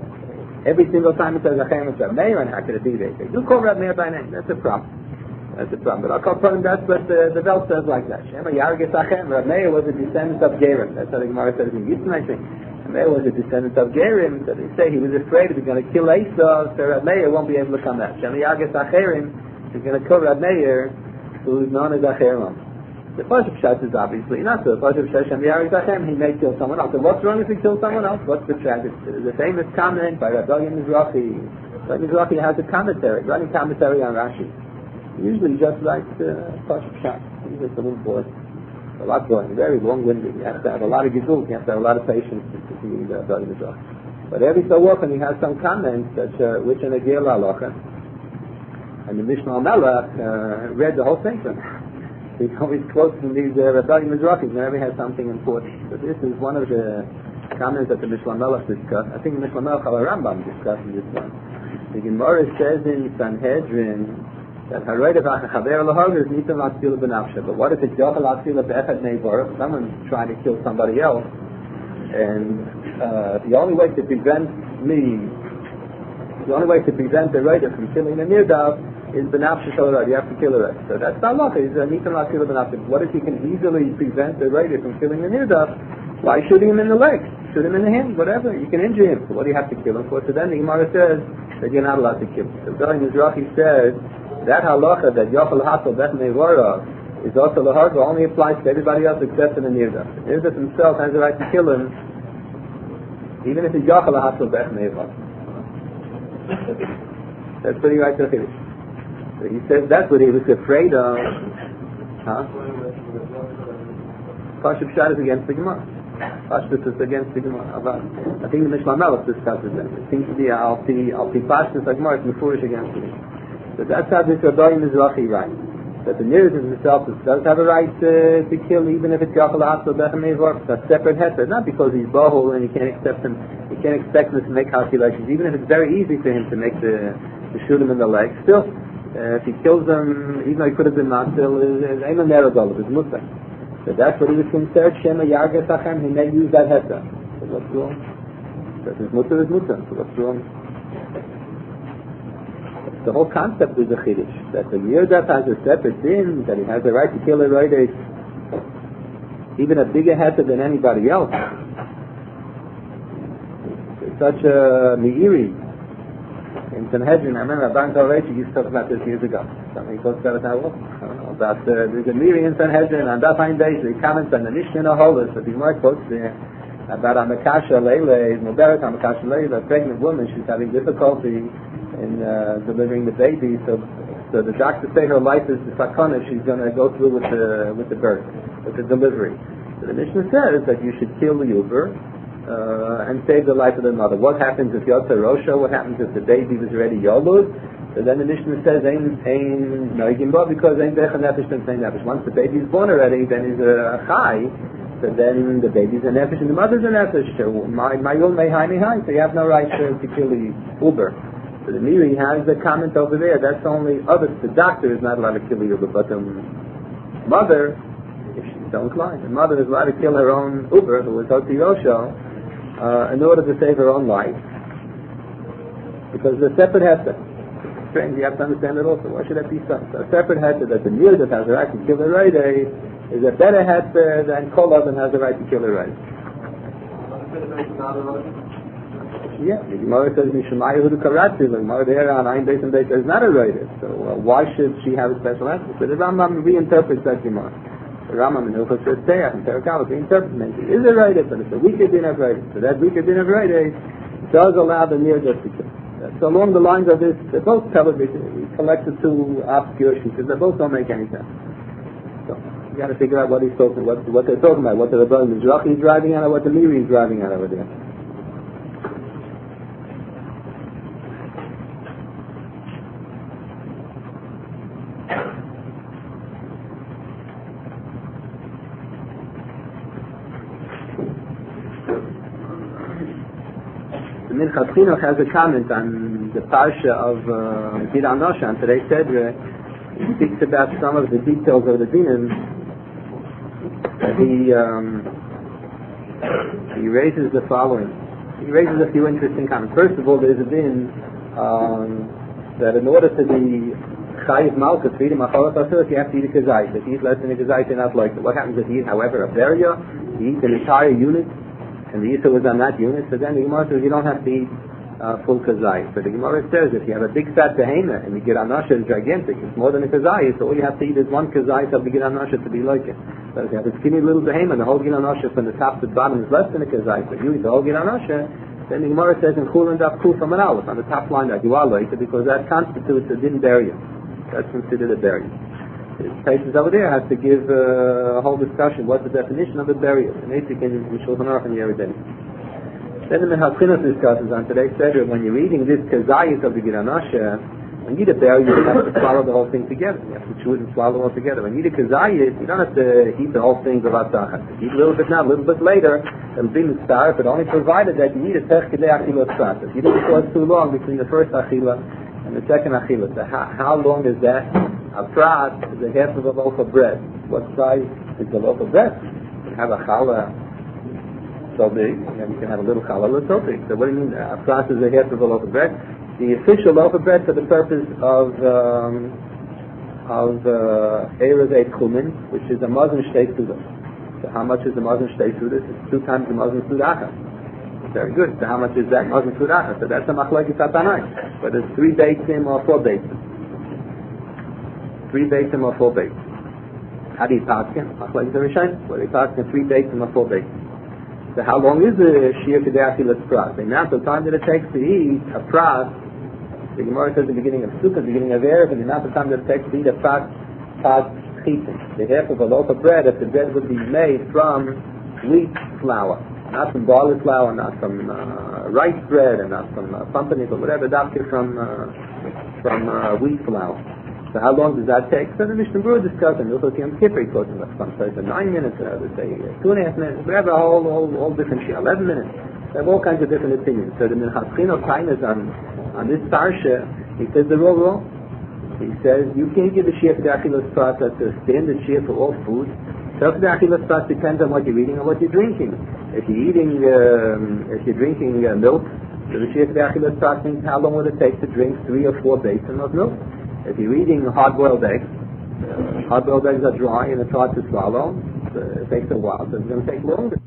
Every single time it says Acher Mamrim, Meir, and how could it be that? You call Reb Meir by name. That's a problem. That's a problem. But I'll call him that's what the, the Belt says like that. Shema Yaragis Acher. Reb Meir was a descendant of Gerim. That's how the Gemara says in Yisrael, I think. Reb Meir was a descendant of Gerim. So they say he was afraid if he's going to kill Esau, so Reb Meir won't be able to come out. Shema Yaragis Acherim. He's going to kill Reb Meir, who is known as Acher Mamrim. The Pasuk Shas is obviously not so. The Pasuk Shas Shem Yaragis Acher, he may kill someone else. So what's wrong if he kills someone else? What's the tragedy? The famous comment by Rabbi Mizrahi. Rabbi Mizrahi has a commentary, running commentary on Rashi. Usually just like the Pasuk Shas. He's just a little boy. A lot going, very long-winded. You have to have a lot of gizul. You have to have a lot of patience to see the Rabbi Mizrahi. But every so often he has some comments that uh, which in a Gil Halacha. And the Mishnah Melech uh, read the whole thing from him. He always quotes from these uh, Rabbi Mizrahi whenever he has something important. So this is one of the comments that the Mishnah Melech discussed. I think the Mishnah Melech or Rambam discussed in this one. The Gemara says in Sanhedrin that Haroidav Achachaver Lahogas Nitam Latzila B'Nafsha. But what if it's Yochel Latzila B'Echad Neivor? Someone's trying to kill somebody else, and uh, the only way to prevent me, the only way to prevent the Raidah from killing the Nirdav is B'Nafsha Shalorad. You have to kill the Raidah. So that's Halacha. Is Nitam Latzila B'Nafsha. What if you can easily prevent the Raidah from killing the Nirdav? Why shooting him in the leg? Shoot him in the hand, whatever. You can injure him. So what do you have to kill him for? So then the Gemara says that you're not allowed to kill him. So Dali Mizrahi says that halacha that Yochel Hasel Bet Mevorah is also laharga only applies to everybody else except in the Nirdas. The Nirdas himself has the right to kill him, even if he's Yochel Hasel Bet Mevorah. That's pretty right to finish. So he says that's what he was afraid of. Huh? Pashup Shad is against the Gemara. Pashup is against the Gemara. I think the Mishnah Melech discusses that. It seems to be Al Pi Pashup the Gemara is Mefurish against the Gemara. So that's how this Rabbi Mizrahi writes. That the Nirdas himself does have a right to, to kill even if it's Yochel Hasel Bechem Mevorah. It's a separate heter, not because he's bohol and you can't accept him, you can't expect him to make calculations. Even if it's very easy for him to make the to shoot him in the leg, still, uh, if he kills him, even though he could have been not still, is ain't a neragol of his mutter. So that's what he was concerned. Shema Yarga Sachem. He may use that heter. So what's wrong? Because his mutter is mutter. So what's wrong? The whole concept is a chiddush, that the Nirdas has a separate din, that he has the right to kill a roides, even a bigger heter than anybody else. It's such a meiri. In Sanhedrin, I remember Rabban Korechi used to talk about this years ago. Something he talks about it now. I don't know, about uh, there's a meiri in Sanhedrin, and that fine day, he comments on the Mishnah Holus, that the Gemara quotes there, about Amakasha Leila, Muberet Amakasha Leila, a pregnant woman, she's having difficulty in uh, delivering the baby, so so the doctors say her life is the sakana, she's going to go through with the with the birth, with the delivery. So the Mishnah says that you should kill the Uber uh, and save the life of the mother. What happens if Yotza Rosha? What happens if the baby was already Yolud? So then the Mishnah says, Ein Ein Noigim Bo, because Ein Becha Nefesh and Ein Nefesh. Once the baby is born already, then he's a Chai. So then the baby's a Nefesh and the mother's a Nefesh. So my my Yom Mehai Mehai. So you have no right to, to kill the Uber. So the Miri has the comment over there, that's only other, the doctor is not allowed to kill the Uber, but the mother, if she's so inclined, the mother is allowed to kill her own Uber, who was Hoti Yosho, uh, in order to save her own life. Because the separate heter. Strange, you have to understand it also. Why should that be so? So a separate heter that the Nirdas has the right to kill the Raidei is a better heter than Kol Adam has the right to kill the Raidei. Yeah, the Gemara says Mishmai Hudu Karatu. The Gemara there on Ein Beis and Beis is not a writer. So uh, why should she have a special answer? So the Rambam reinterprets that Gemara. The Rambam in Hilchos says Teach and Terakal reinterprets it. It is a writer, but it's a weaker din of writer. So that weaker din of writer does allow the Nirdas to kill. So along the lines of this, they're both television. We collected two obscure sheets because they both don't make any sense. So you got to figure out what he's talking, what what they're talking about, what the Rabbi Mizrahi is driving at, or what the Miri is driving at over there. Minchas Chinuch has a comment on the parsha of Gid Anosha, and today's Sedra. He speaks about some of the details of the dinim. He um, he raises the following. He raises a few interesting comments. First of all, there's a din um, that in order to be Chayiv Malchus, freedom Achalat Asur, you have to eat a kazayit. If you eat less than a kazayit, you're not like it. What happens if you eat, however, a beria? You eat an entire unit, and the Yisra was on that unit, so then the Gemara says you don't have to eat uh, full kazayit. So the Gemara says if you have a big fat behemoth and the Gid Anosha is gigantic, it's more than a kazayit, so all you have to eat is one kazayit of the Gid Anosha to be like it. But if you have a skinny little behemoth, the whole Gid Anosha from the top to the bottom is less than a kazayit, but you eat the whole Gid Anosha, then the Gemara says in Chul and Daf Kuf from an Aleph, on the top line that you are like it, because that constitutes a din burial. That's considered a burial. The places over there has to give uh, a whole discussion. What's the definition of a burial? And it's in Shulchan Aruch and Yeridin. Then the Minchas Chinuch discusses on today's Seder, when you're eating this kazayit of the Gid Anosha, when you eat a burial, you have to swallow the whole thing together. You have to chew it and swallow it all together. When you eat a kazayit, you don't have to eat the whole thing without tzachas. You eat a little bit now, a little bit later, it'll be mitzvah, but only provided that you eat a tech kidei achilas tzachas. You don't pause too long between the first achila and the second achila. So how, how long is that? A prat is a half of a loaf of bread. What size is the loaf of bread? You can have a challah so big, and you can have a little challah so big. So what do you mean? A prat is a half of a loaf of bread. The official loaf of bread for the purpose of um, of Erev Eit Chumin, which is a Muslim state suda. So how much is the Muslim Shtei Sudas? It's two times the Muslim Sudacha. Very good. So how much is that Muslim Sudacha? So that's a Machlokes HaTanai. But it's three Beitzim or four Beitzim. Three Beitzim or four Beitzim. How do you paskin? Machlokes HaRishayin. Well, they paskin three Beitzim or four Beitzim. So how long is the Shir Kedei Achilas Pras? The amount of time that it takes to eat a Pras, the Gemara says at the beginning of Sukkot, the beginning of Erev, and the amount of time that it takes to eat a Pras, Pras Chitin. The half of a loaf of bread, if the bread would be made from wheat flour, not from barley flour, not from uh, rice bread, and not from uh, pumpernickel, whatever, doctor from uh, from uh, wheat flour. So how long does that take? So the Mishnah Berurah discussed, and you'll see Yom Kippur, he quotes about some say nine minutes, uh, they say two and a half minutes, whatever, all, all, all different shit, eleven minutes. They have all kinds of different opinions. So the Minchatzin of Tainas on, on this Parsha, he says the real rule. He says, you can't give a shir for the Achilas Pras, that's a standard shir for all food. So for the Achilas Pras depends on what you're eating and what you're drinking. If you're eating, um, if you're drinking uh, milk, so the shir for the Achilas Pras means how long would it take to drink three or four basins of milk? If you're eating hard-boiled eggs, uh, hard-boiled eggs are dry and it's hard to swallow. So it takes a while, so it's going to take longer.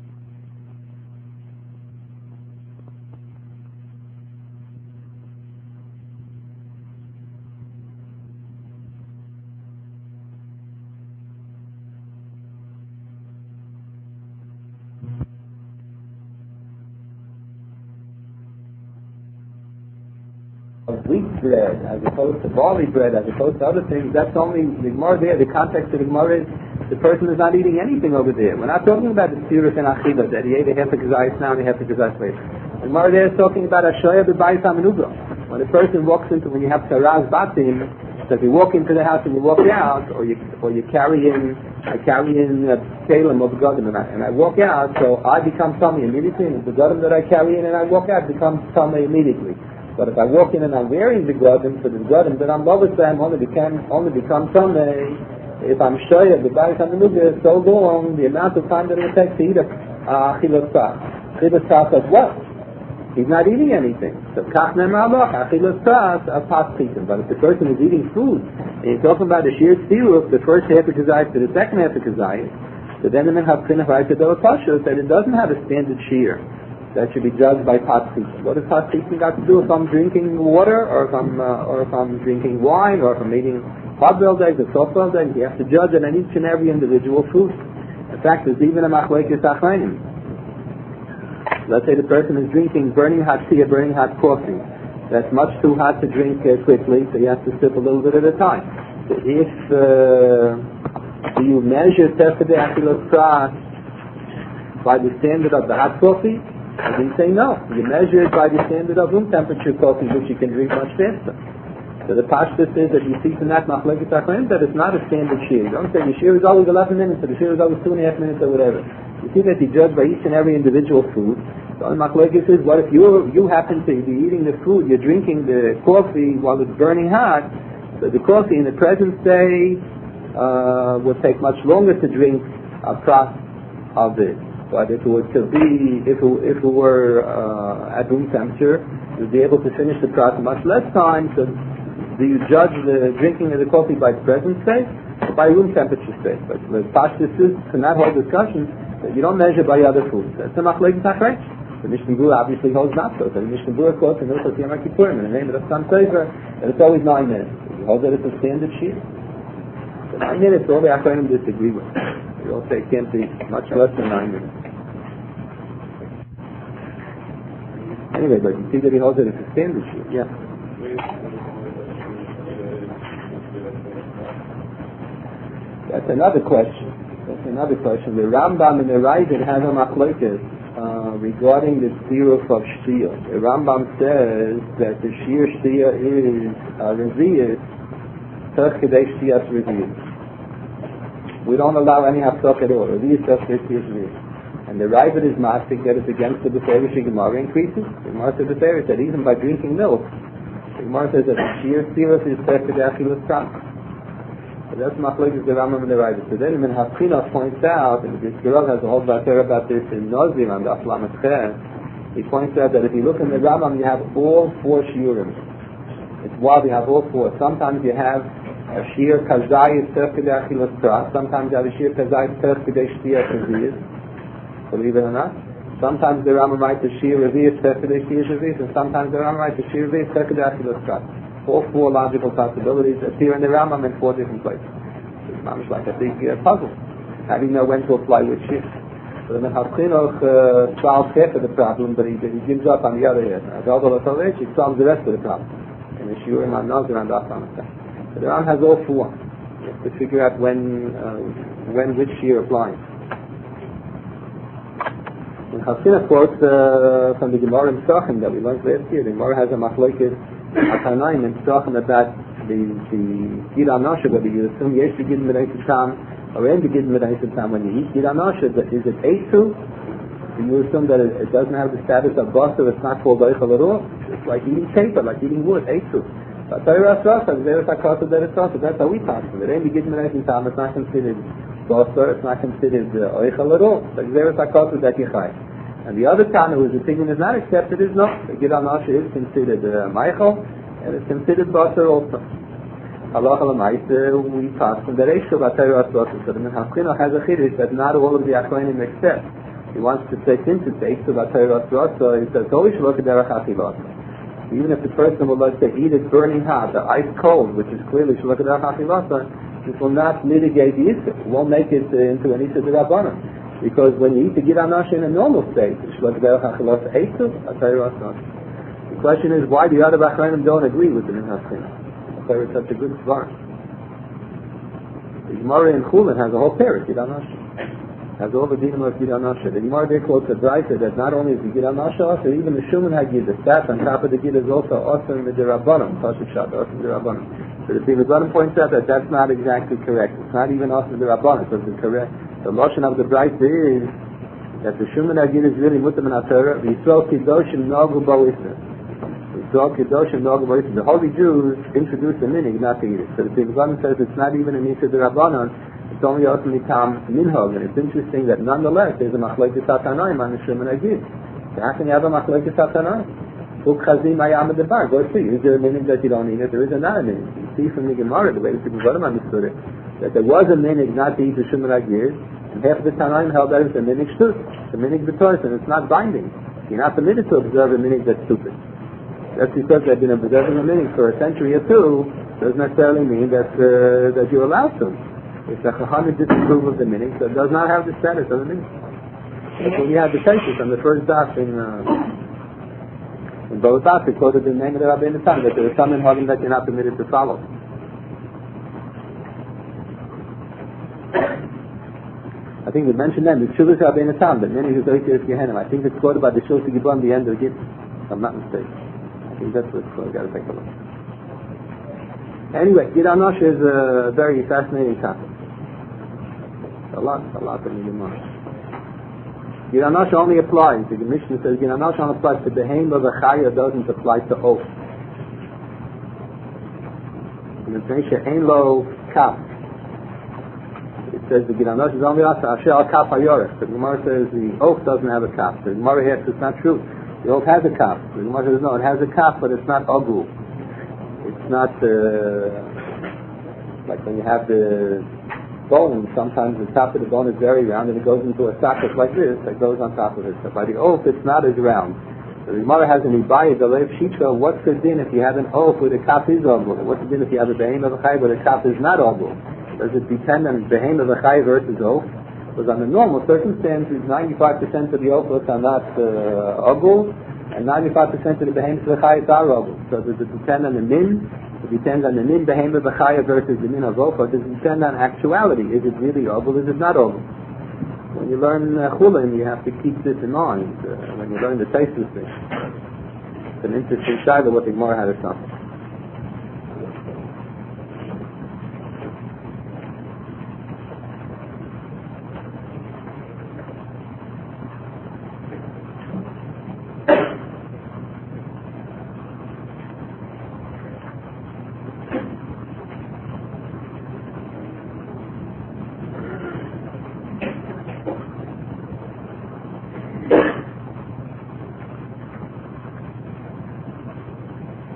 Of wheat bread as opposed to barley bread as opposed to other things, that's only the Gemara there. The context of the Gemara is the person is not eating anything over there. We're not talking about the sirus and achila that he ate a half a kazayis now and a half a kazayis later. The Gemara there is talking about a shoya b'bayis hamenuga. When a person walks into, when you have taraz batim, so if you walk into the house and you walk out, or you or you carry in, I carry in a kalim of begadim and I, and I walk out, so I become tummy immediately, and the begadim that I carry in and I walk out becomes tummy immediately. But if I walk in and I'm wearing the begadim, for the begadim that I'm loved them only become only become tummy. If I'm shoya the b'bayis hamenuga so long, the amount of time that it would take to eat a achilas pras. Achilas pras of what? He's not eating anything. So kach nemar loch achilas pras of pas chitim. But if the person is eating food, and you're talking about the sheer stiruf, the first half of kazayis to the second half of kazayis, so then the minhag right to the pasha said it doesn't have a standard shear that should be judged by pas chitim. What does pas chitim got to do if I'm drinking water, or if I'm uh, or if I'm drinking wine, or if I'm eating hard-boiled eggs or soft-boiled eggs? You have to judge it on each and every individual food. In fact, there's even a machlokes achronim. Let's say the person is drinking burning hot tea or burning hot coffee. That's much too hot to drink uh, quickly, so you have to sip a little bit at a time. So if uh, do you measure tefed achilas pras by the standard of the hot coffee? I didn't say no. You measure it by the standard of room temperature coffee, which you can drink much faster. So the pashtus is that you see from that machlokes achronim that it's not a standard shear. You don't say the shear is always eleven minutes, or the shear is always two and a half minutes, or whatever. You see that you judge by each and every individual food. So the machlokes is, what if you you happen to be eating the food, you're drinking the coffee while it's burning hot, so the coffee in the present state uh, will take much longer to drink a pras of it. But if it were to be, if it, if it were uh, at room temperature, you'd be able to finish the pras in much less time. So do you judge the drinking of the coffee by present state or by room temperature state? But the pashtus is, in that whole discussion, that you don't measure by other foods. That's a machlokes achronim. The Mishnah Berurah obviously holds not so. So the Mishnah Berurah quotes in Hilchos Yom Kippurim in the name of the Chassam Sofer that it's always nine minutes. He holds that it's a standard shear. So nine minutes, all the achronim disagree with. They all say it can't be much less than nine minutes. Anyway, but you see that he holds it as a standard shear. Yeah. That's another question. That's another question. The Rambam and the Ravid have a machlokes uh, regarding the stiruf of shtia. The Rambam says that the shir shtia is uh, reviyus tach kedei shtias reviyus. We don't allow any hafsach at all. Reviyus tach kedei shtias reviyus. And the Ravid is mastic that it's against the Beferish Gemara increases. The Gemara says Beferish that even by drinking milk, the Gemara says that the shir stiruf is tach kedei achilas pras. So that's machlokes the Rambam and the Ravid. So then when Hafkinah points out, and this Gerov has a whole bater about this in Nozim on the Aflamet Cher, he points out that if you look in the Rambam, you have all four shiurim. It's wild, you have all four. Sometimes you have A shear kazai is terch kedei achilas prat. Sometimes you have a shear kazai terch kedei shtia kaziyas. Believe it or not. Sometimes the Rambam writes a shear revius terch kedei shtia kaziyas, and sometimes the Rambam writes a shear revius terch kedei achilas prat. All four logical possibilities appear in the Rambam in four different places. It's not like a big uh, puzzle. How do you know when to apply which shear? So the Mechachinuch uh, solves half of the problem, but he, he gives up on the other hand. He solves the rest of the problem. And the Shiurim on Nazir and Asam. So the Ram has all four. You have to figure out when uh, when which shear applies. And Chassinuch quotes uh, from the Gemara in Psachim that we learned last year. The Gemara has a machlokes Atanaim in Psachim about the the Gid Anasha, whether you assume Yesh Gid Medei Tam or End Gid Medei Tam when you eat Gid Anasha. Is it Eitu? Do you assume that it, it doesn't have the status of Basar? It's not called Eichel at all. It's like eating paper, like eating wood. Eitu. That's how we pass it. It ain't begin with time. It's not considered Basar. It's not considered Eichel at all. And the other Tana whose opinion is not accepted is no. The Gid Anasha is considered uh, Meichel, and it's considered Basar also. Allah Alamaita, we pass from the ratio of Atayra Basar. So the Mechachinuch has a chiddush that not all of the Achronim accept. He wants to take into takes of Atayra Basar, so he says, "Oh, we should look at Derech Achilas." Even if the person would like to eat it burning hot, the ice cold, which is clearly Shalak Derech Achilas, this will not mitigate the Issa. It won't make it uh, into an Issa D'Rabbanan. Because when you eat the Gid Anasha in a normal state, Shalak Derech Achilas Eitu, Atayra Basar. The question is, why the other Bachranim don't agree with the Mechachinuch? Atayra is such a good svar. The Gemara in Chulin has a whole pair of Gid Anasha. Has all the dinim of Gid Anasha. The Gemara there quotes a Braita that not only is the Gid Anasha also, even the Shuman Hagid, the stat on top of the Gid is also awesome with the Rabbanim, Pasuk Shat, awesome with the Rabbanim. So the Rabbanim points out that that's not exactly correct. It's not even awesome with the Rabbanim, because the correct, the Lashon of the Braita is that the Shuman Hagid is really Mutam and Atara, Yisrael Kiddoshim Nagu Bo'isra. Yisrael Kiddoshim Nagu Bo'isra. The Holy Jews introduced the minig not to eat it. So the Rabbanim says it's not even an Issa the Rabbanim. It's only ultimately Tam Minhag, and it's interesting that nonetheless there's a Machlokes Atanaim on the Shuman Hagid. So how can you have a Machlokes Atanaim? Uk Chazim Ayam Debar. Go see. Is there a minig that you don't eat it? There is a not a minig. You see from the Gemara, the way the people understood it, that there was a minig not to eat the Shuman Hagid, and half of the Tanaim held that it's a minig shtut. It's a minig b'tois, and it's not binding. You're not permitted to observe a minig that's stupid. That's because they've been observing a minig for a century or two, doesn't necessarily mean that uh, that you're allowed to. If the Chachamim disapprove of the minig, so it does not have the status of a minig. That's when we had the cases on the first daf in uh, in both daf, we quoted the name of the Rabbeinu Tam, that there is some in Hagim that you're not permitted to follow. I think we mentioned them, the Shuvas Rabbeinu Tam, but many who go to Gehenna. I think it's quoted by the Shul Gibon, the end of it, if I'm not mistaken. I think that's what it's quoted. I've got to take a look. Anyway, Gid Anasha is a very fascinating topic. A lot, a lot of Gemara. Gid Anasha only applies, the Mishnah says Gid Anasha only applies to Behem of a Chaya, doesn't apply to oath. In the Mishnah, Ein Lo Kaf. It says the Gid Anasha is only Asa Asher Al Kaf HaYorech. The Gemara says the oath doesn't have a Kaf. The Gemara here says it's not true. The oath has a Kaf. The Gemara says no, it has a Kaf, but it's not Ogul. It's not uh, like when you have the bone, sometimes the top of the bone is very round and it goes into a socket like this that goes on top of it. So by the oath it's not as round. So the Gemara has an Ibayah, the Lev Shitra, what's the din if you have an oath where the kaf is ogul? What's the din if you have a behem of a chay where the kaf is not ogul? Does it depend on behem of a chay versus oath? Because under normal circumstances, ninety-five percent of the oaths are not uh, ogul, and ninety-five percent of the behemoths of the chayas are ogul. So does it depend on the min? It depends on the min behemoth of the chayah versus the min of oath, or does it depend on actuality? Is it really ogul? Is it not ogul? When you learn uh, chulin, you have to keep this in mind. Uh, when you learn the taste of things, it's an interesting side of what the Gemara had or something.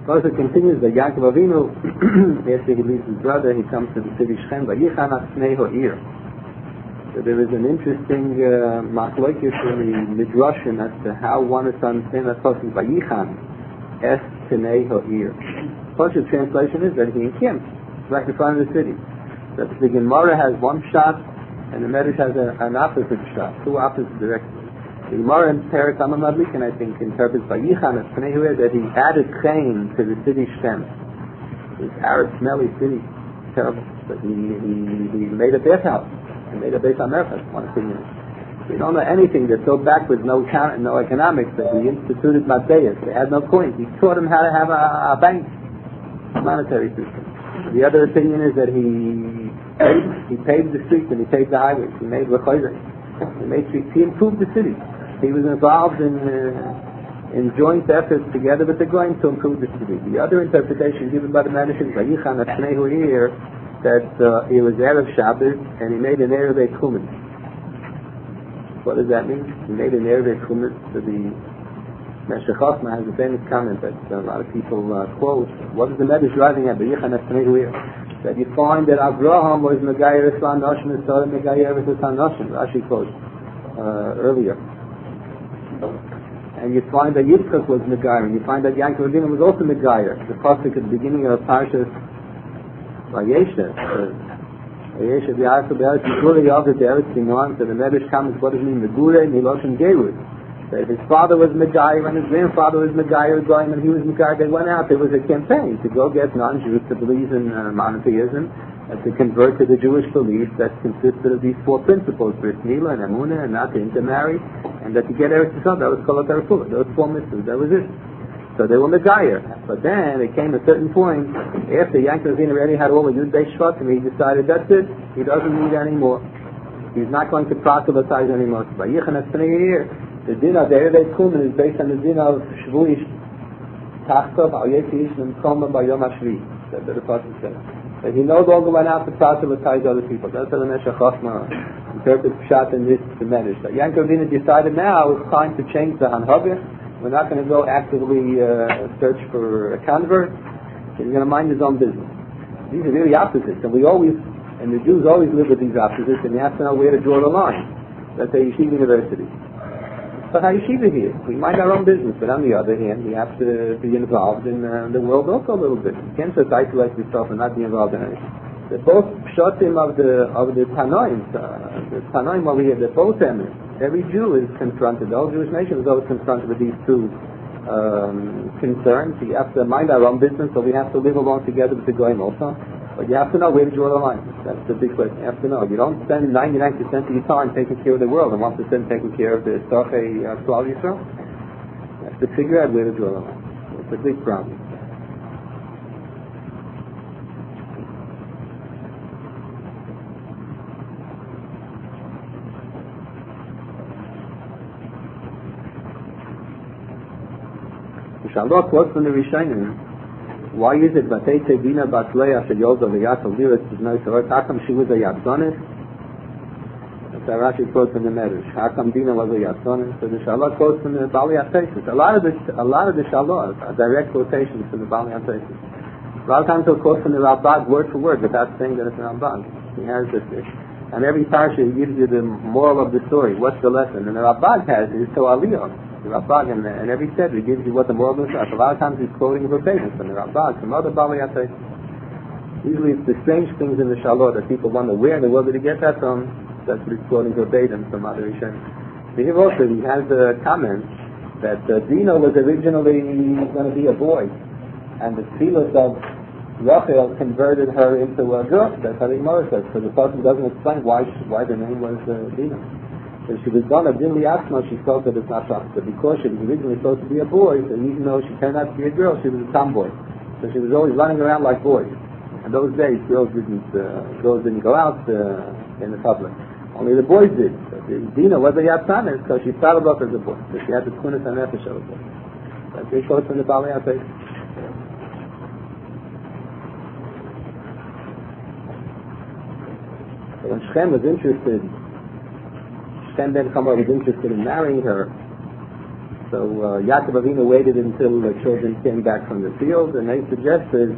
Also continues that Yaakov Avinu, after he leaves his brother, he comes to the city Shechem, Vayichan Asnei Ha'ir. So there is an interesting uh, machlokes in the Midrashim as to how one is to understand that person, Vayichan Es Tenei Ha'ir. First translation is that he encamped right in front of the city. That the Gemara has one shot and the Medrash has a, an opposite shot, two opposite directions. The Gemara in Perek Amam Adlikin, I think, interprets Vayichan as Pnei Huir that he added chain to the city Shem. This Arab smelly city, terrible. But he, he, he made a bathhouse. He made a Beit HaMerchas, one opinion. We don't know anything that's so backwards, no no economics, that he instituted Matzeus. They had no coins. He taught them how to have a, a bank, a monetary system. The other opinion is that he paved, he paved the streets and he paved the highways. He made Rechoizer. He made streets. He improved the city. He was involved in uh, in joint efforts together with the Goyim to improve the city. The other interpretation given by the Medrash is Vayichan Asnei Ha'ir, that uh, he was Erev Shabbos and he made an Erev Chumash. What does that mean? He made an Erev Chumash. So the Meshech Chochmah has a famous comment that a lot of people uh, quote. What is the Medrash driving at? Vayichan Asnei Ha'ir. That you find that Abraham was Megayer Islam Noshim and Sodom Megayer Islam Noshim. Rashi quotes uh, earlier. And you find that Yitzchak was Megayer, and you find that Yaakov Avinu was also Megayer. The pasuk at the beginning of Parshas Vayeshev, Vayeshev Yaakov Be'eretz Megure Yaved Be'eretz Sinon. So the Medrash comments, what does it mean? Megure Miloshin Gerus. That his father was Megayer and his grandfather was Megayer going, and he was Megayer. They went out. There was a campaign to go get non-Jews to believe in uh, monotheism and to convert to the Jewish belief that consisted of these four principles: Brit Milah and Emunah, and not to intermarry, and that to get Eretz Yisrael, that was Kol HaTarafula. Those four mitzvahs, that was it. So they were Megayer. But then it came a certain point after Yaakov Avinu already had all the Yud Beis Shvatim, he decided that's it. He doesn't need any more. He's not going to proselytize anymore. Vayichan Asnei Ha'ir. The din of the Erev Kumen is based on the din of Shvuish Tachtav Al Yetish Nemkoma Bayom HaShvi. That's what the pasuk says. That he no longer went out to proselytize other people. That's how the Meshech Chochmah interprets Pshat in this Medrash. That Yaakov Avinu decided now it's time to change the Hanhagah. We're not going to go actively uh, search for a convert. He's going to mind his own business. These are really opposites, and we always, and the Jews always live with these opposites, and you have to know where to draw the line. That's a yeshiva university. But how yeshiva here? We mind our own business, but on the other hand, we have to be involved in uh, the world also a little bit. You can't just isolate yourself and not be involved in anything. They're both pshatim of the of the Tanoim. Uh, the Tanoim over here, they're both eminent. Every Jew is confronted. The whole Jewish nation is always confronted with these two um, concerns. We have to mind our own business, so we have to live along together with the Goyim also. But you have to know where to draw the line. That's the big question. You have to know. You don't spend ninety-nine percent of your time taking care of the world and one percent taking care of the Tzarchei Klal Yisrael. You have to figure out where to draw the line. It's a big problem. Shalot quotes from the Rishonim. Why is it Batei Tevina Batleya Shel Yosef Yaakov Liris is no so? How come she was a Yatzonis? That's how Rashi quotes from the Medrash. How come Dina was a Yatzonis? So the Shalot quotes from the Bali Atesis. A lot of the a lot of the Shalot are direct quotations from the Bali Atesis. A lot of times he'll quote from the Rambam word for word without saying that it's Rambam. He has this. And every parsha he gives you the moral of the story. What's the lesson? And the Rambam has is to Aliyah. The Rambam and, and every set he gives you what the moral is. A lot of times he's quoting verbatim from the Rambam, from other Bali Atesis. Usually it's the strange things in the Shalot that people wonder where in the world did he get that from. That's what he's quoting verbatim from other Rishonim. Here also he has a comment that uh, Dino was originally going to be a boy, and the tefillah of Rachel converted her into a girl. That's how the Gemara says. So the person doesn't explain why she, why the name was uh, Dino. So she was done of Din Liasma, she felt that it's not wrong. But because she was originally supposed to be a boy, and even though she turned out to be a girl, she was a tomboy. So she was always running around like boys. In those days, girls didn't uh, girls didn't go out uh, in the public. Only the boys did. So Dina was a Yatzanis, so she started off as a boy. So she had the Kunis and Nefesh of a boy. That's very close from the Bali Ateis. So when Shem was interested, Shem Ben Chamor was interested in marrying her, So uh, Yaakov Avinu waited until the children came back from the field, and they suggested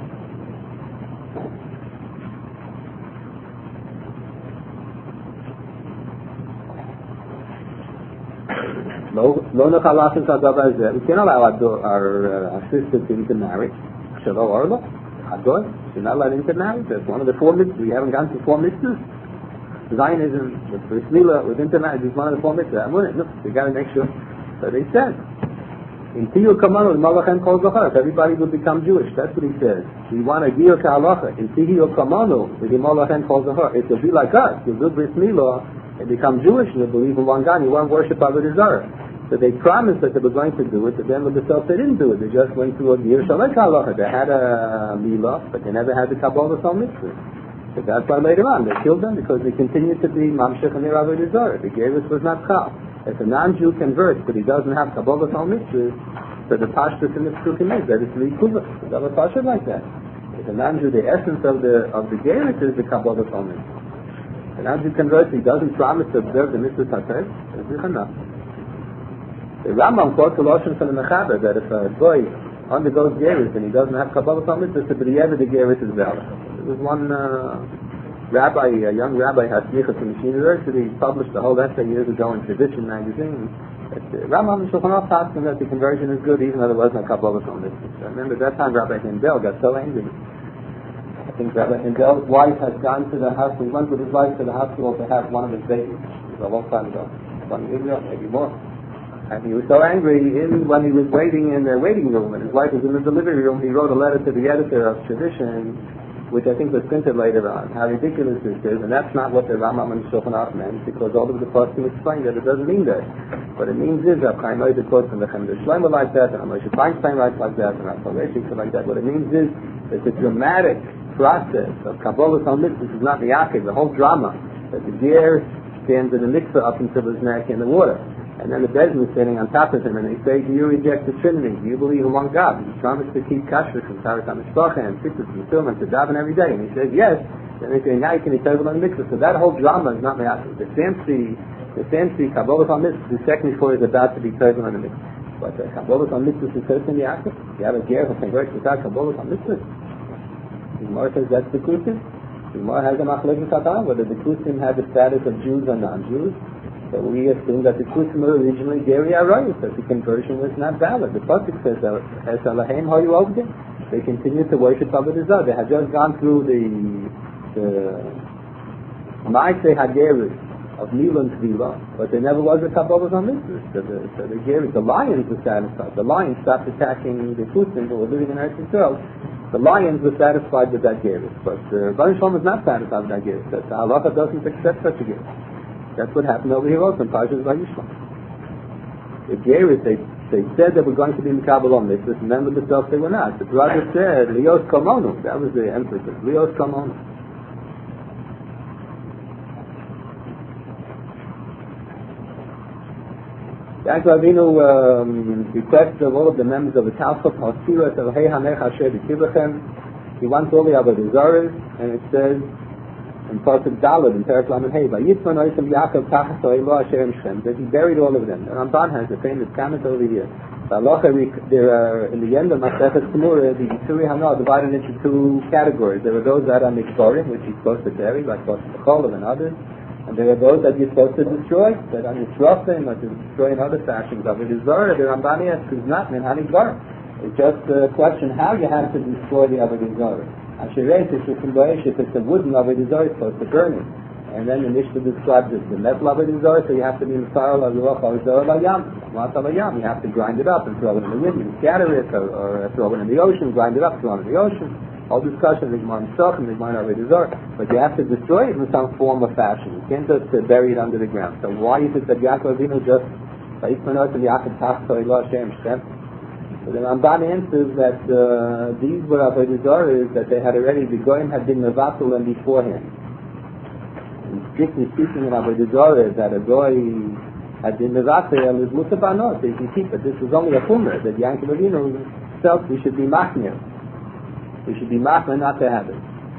Lo nochal la'asos hadavar hazeh. We can't allow our, our, uh, our sister to intermarry. Shelo orlo, hador. She's not allowed to intermarry. That's one of the four mitzvahs. We haven't gone to four mitzvahs. Zionism, with Bris Milah, with intermarriage, is one of the four mitzvahs. I'm with it. Look, we got to make sure. So they said, in Tiyu Kamanu, Malachem Kol Zachar, everybody will become Jewish. That's what he says. We want a Giyur Ka'alacha. In Tiyu Kamanu, with the Malachem Kol Zachar, it will be like us. You'll do Bris Milah, and become Jewish, and you'll believe in one God, and you won't worship Avodah Zarah. So they promised that they were going to do it, but then with themselves they didn't do it. They just went through a Giyur Shalei Ka'alacha. They had a Milah, but they never had the Kabbalah Sol Mitzvah. So that's why later on they killed them, because they continued to be Mamshech and their Avodah Zarah. The Gerus was not Chal. If a non-Jew converts, but he doesn't have Kabbalah Sol Mitzvah, so the Pashtus in the Psukim is that it's Rikuvah. It's a Pashtus like that. If a non-Jew, the essence of the of the Gerus is the Kabbalah Sol Mitzvah. A non-Jew converts, he doesn't promise to observe the Mitzvah Tates, it's enough. The Rambam quotes a lotion from the Mechaber that if a boy undergoes Gerus and he doesn't have Kabbalah Sol Mitzvah, so the Yever the Gerus is valid. There was one uh, rabbi, a young rabbi, Hasmicha from Yeshiva University, published a whole essay years ago in Tradition magazine. That the Rambam and Shulchan Aruch taught him that the conversion is good, even though there was no Kabbalah Sol Mitzvah. So I remember at that time Rabbi Hindel got so angry. I think Rabbi Hindel's wife had gone to the hospital. He went with his wife to the hospital to have one of his babies. It was a long time ago, twenty years ago, maybe more. And he was so angry, in when he was waiting in the waiting room, and his wife was in the delivery room, he wrote a letter to the editor of Tradition, which I think was printed later on, how ridiculous this is, and that's not what the Rambam and Shulchan Aruch meant, because all of the Poskim explain that it doesn't mean that. What it means is that Chaim Oizer quotes from the Chemda Shlomo like that, and Moshe Feinstein writes like that, and Rav Reishik like that. What it means is that the dramatic process of Kabbalah Sol Mitzvah is not the Yaakov, the whole drama, that the deer stands in the mikveh up until his neck in the water. And then the Bezin is standing on top of him, and they say, do you reject the Trinity? Do you believe in one God? Do you promise to keep kashrus from Taras HaMishpacha and Tikkun and Film and to daven every day? And he says, yes. Then they say, now you can eat on the mikveh. So that whole drama is not Me'aseh. The fancy, the fancy Kabbalah Sol Mitzvah, the second before is about to be taken on the mikveh. But the Kabbalah Sol Mitzvah is certain Yaakov. You have a ger who converts without Kabbalah Sol Mitzvah. The Gemara says that's the Kusim. The Gemara has a machlokes hatam, whether the Kusim had the status of Jews or non-Jews. So we assume that the Kusim were originally Geri Arayos, that the conversion was not valid. The Pasuk says that as Elohim how you opened it, they continued to worship Avodah Zarah. They had just gone through the the Ma'aseh Hagerus of Milah and Tvila, but there never was a Kabbalah Sol Mitzvah. So the so the Geri, the lions were satisfied. The lions stopped attacking the Kusim who were living in Eretz Yisrael. The lions were satisfied with that Gerus, but the Baruch Shalom was not satisfied with that Gerus. That the halacha doesn't accept such a Gerus. That's what happened over here also in Parshas Vayishma. The Gerus, they they said they were going to be Mekabel on this, and then with themselves they were not. The brother said, Lios Kamonu. That was the emphasis. Lios Kamonu. Yaakov Avinu um, requested of all of the members of the Talmud, Hasirat of Hei Hanech Asher B'Kibachem. He wants all the Avodah Zarah, and it says in Pasuk Daled in Perek Lamed Hey, Vayitman Oisem Yaakov Tachas Oilo Asher Em Shem, that he buried all of them. And Ramban has a famous comment over here. There are, in the end of Masechet Tzemura, the Yitzuri Hana are divided into two categories. There are those that are Mikvorim, which he's supposed to bury, like Pasuk Cholev and others. And there are those that you're supposed to destroy, that are Yisrofim, or to destroy in other fashions. Of it is Zorah, the Rambani asks, is not Minhani Gar. It's just a question how you have to destroy the Avodah Zarah. Asherei, if it's a wooden Avodah Zarah, it's supposed to burn it. And then the Mishnah describes it, the metal Avodah Zarah, so you have to be in the fire of Ruach Avodah Layam. You have to grind it up and throw it in the wind, and scatter it, or, or throw it in the ocean, grind it up, throw it in the ocean. All discussion, the Gemara Nisach and the Gemara Avodah Zarah, but you have to destroy it in some form or fashion. You can't just uh, bury it under the ground. So why is it that Yaakov Avinu just Vayitmanot and Yaakov Tachto Elo Hashem Shem? So the Ramban answers that uh, these were Avodah Zarah, that they had already, the Goyim had been mevatel them beforehand. And strictly speaking, in Avodah Zarah, that a Goy had been mevatel is Mutabanot, they can keep it. This was only a chumrah that Yaakov Avinu felt we should be machmir. We should be machmir not to have it.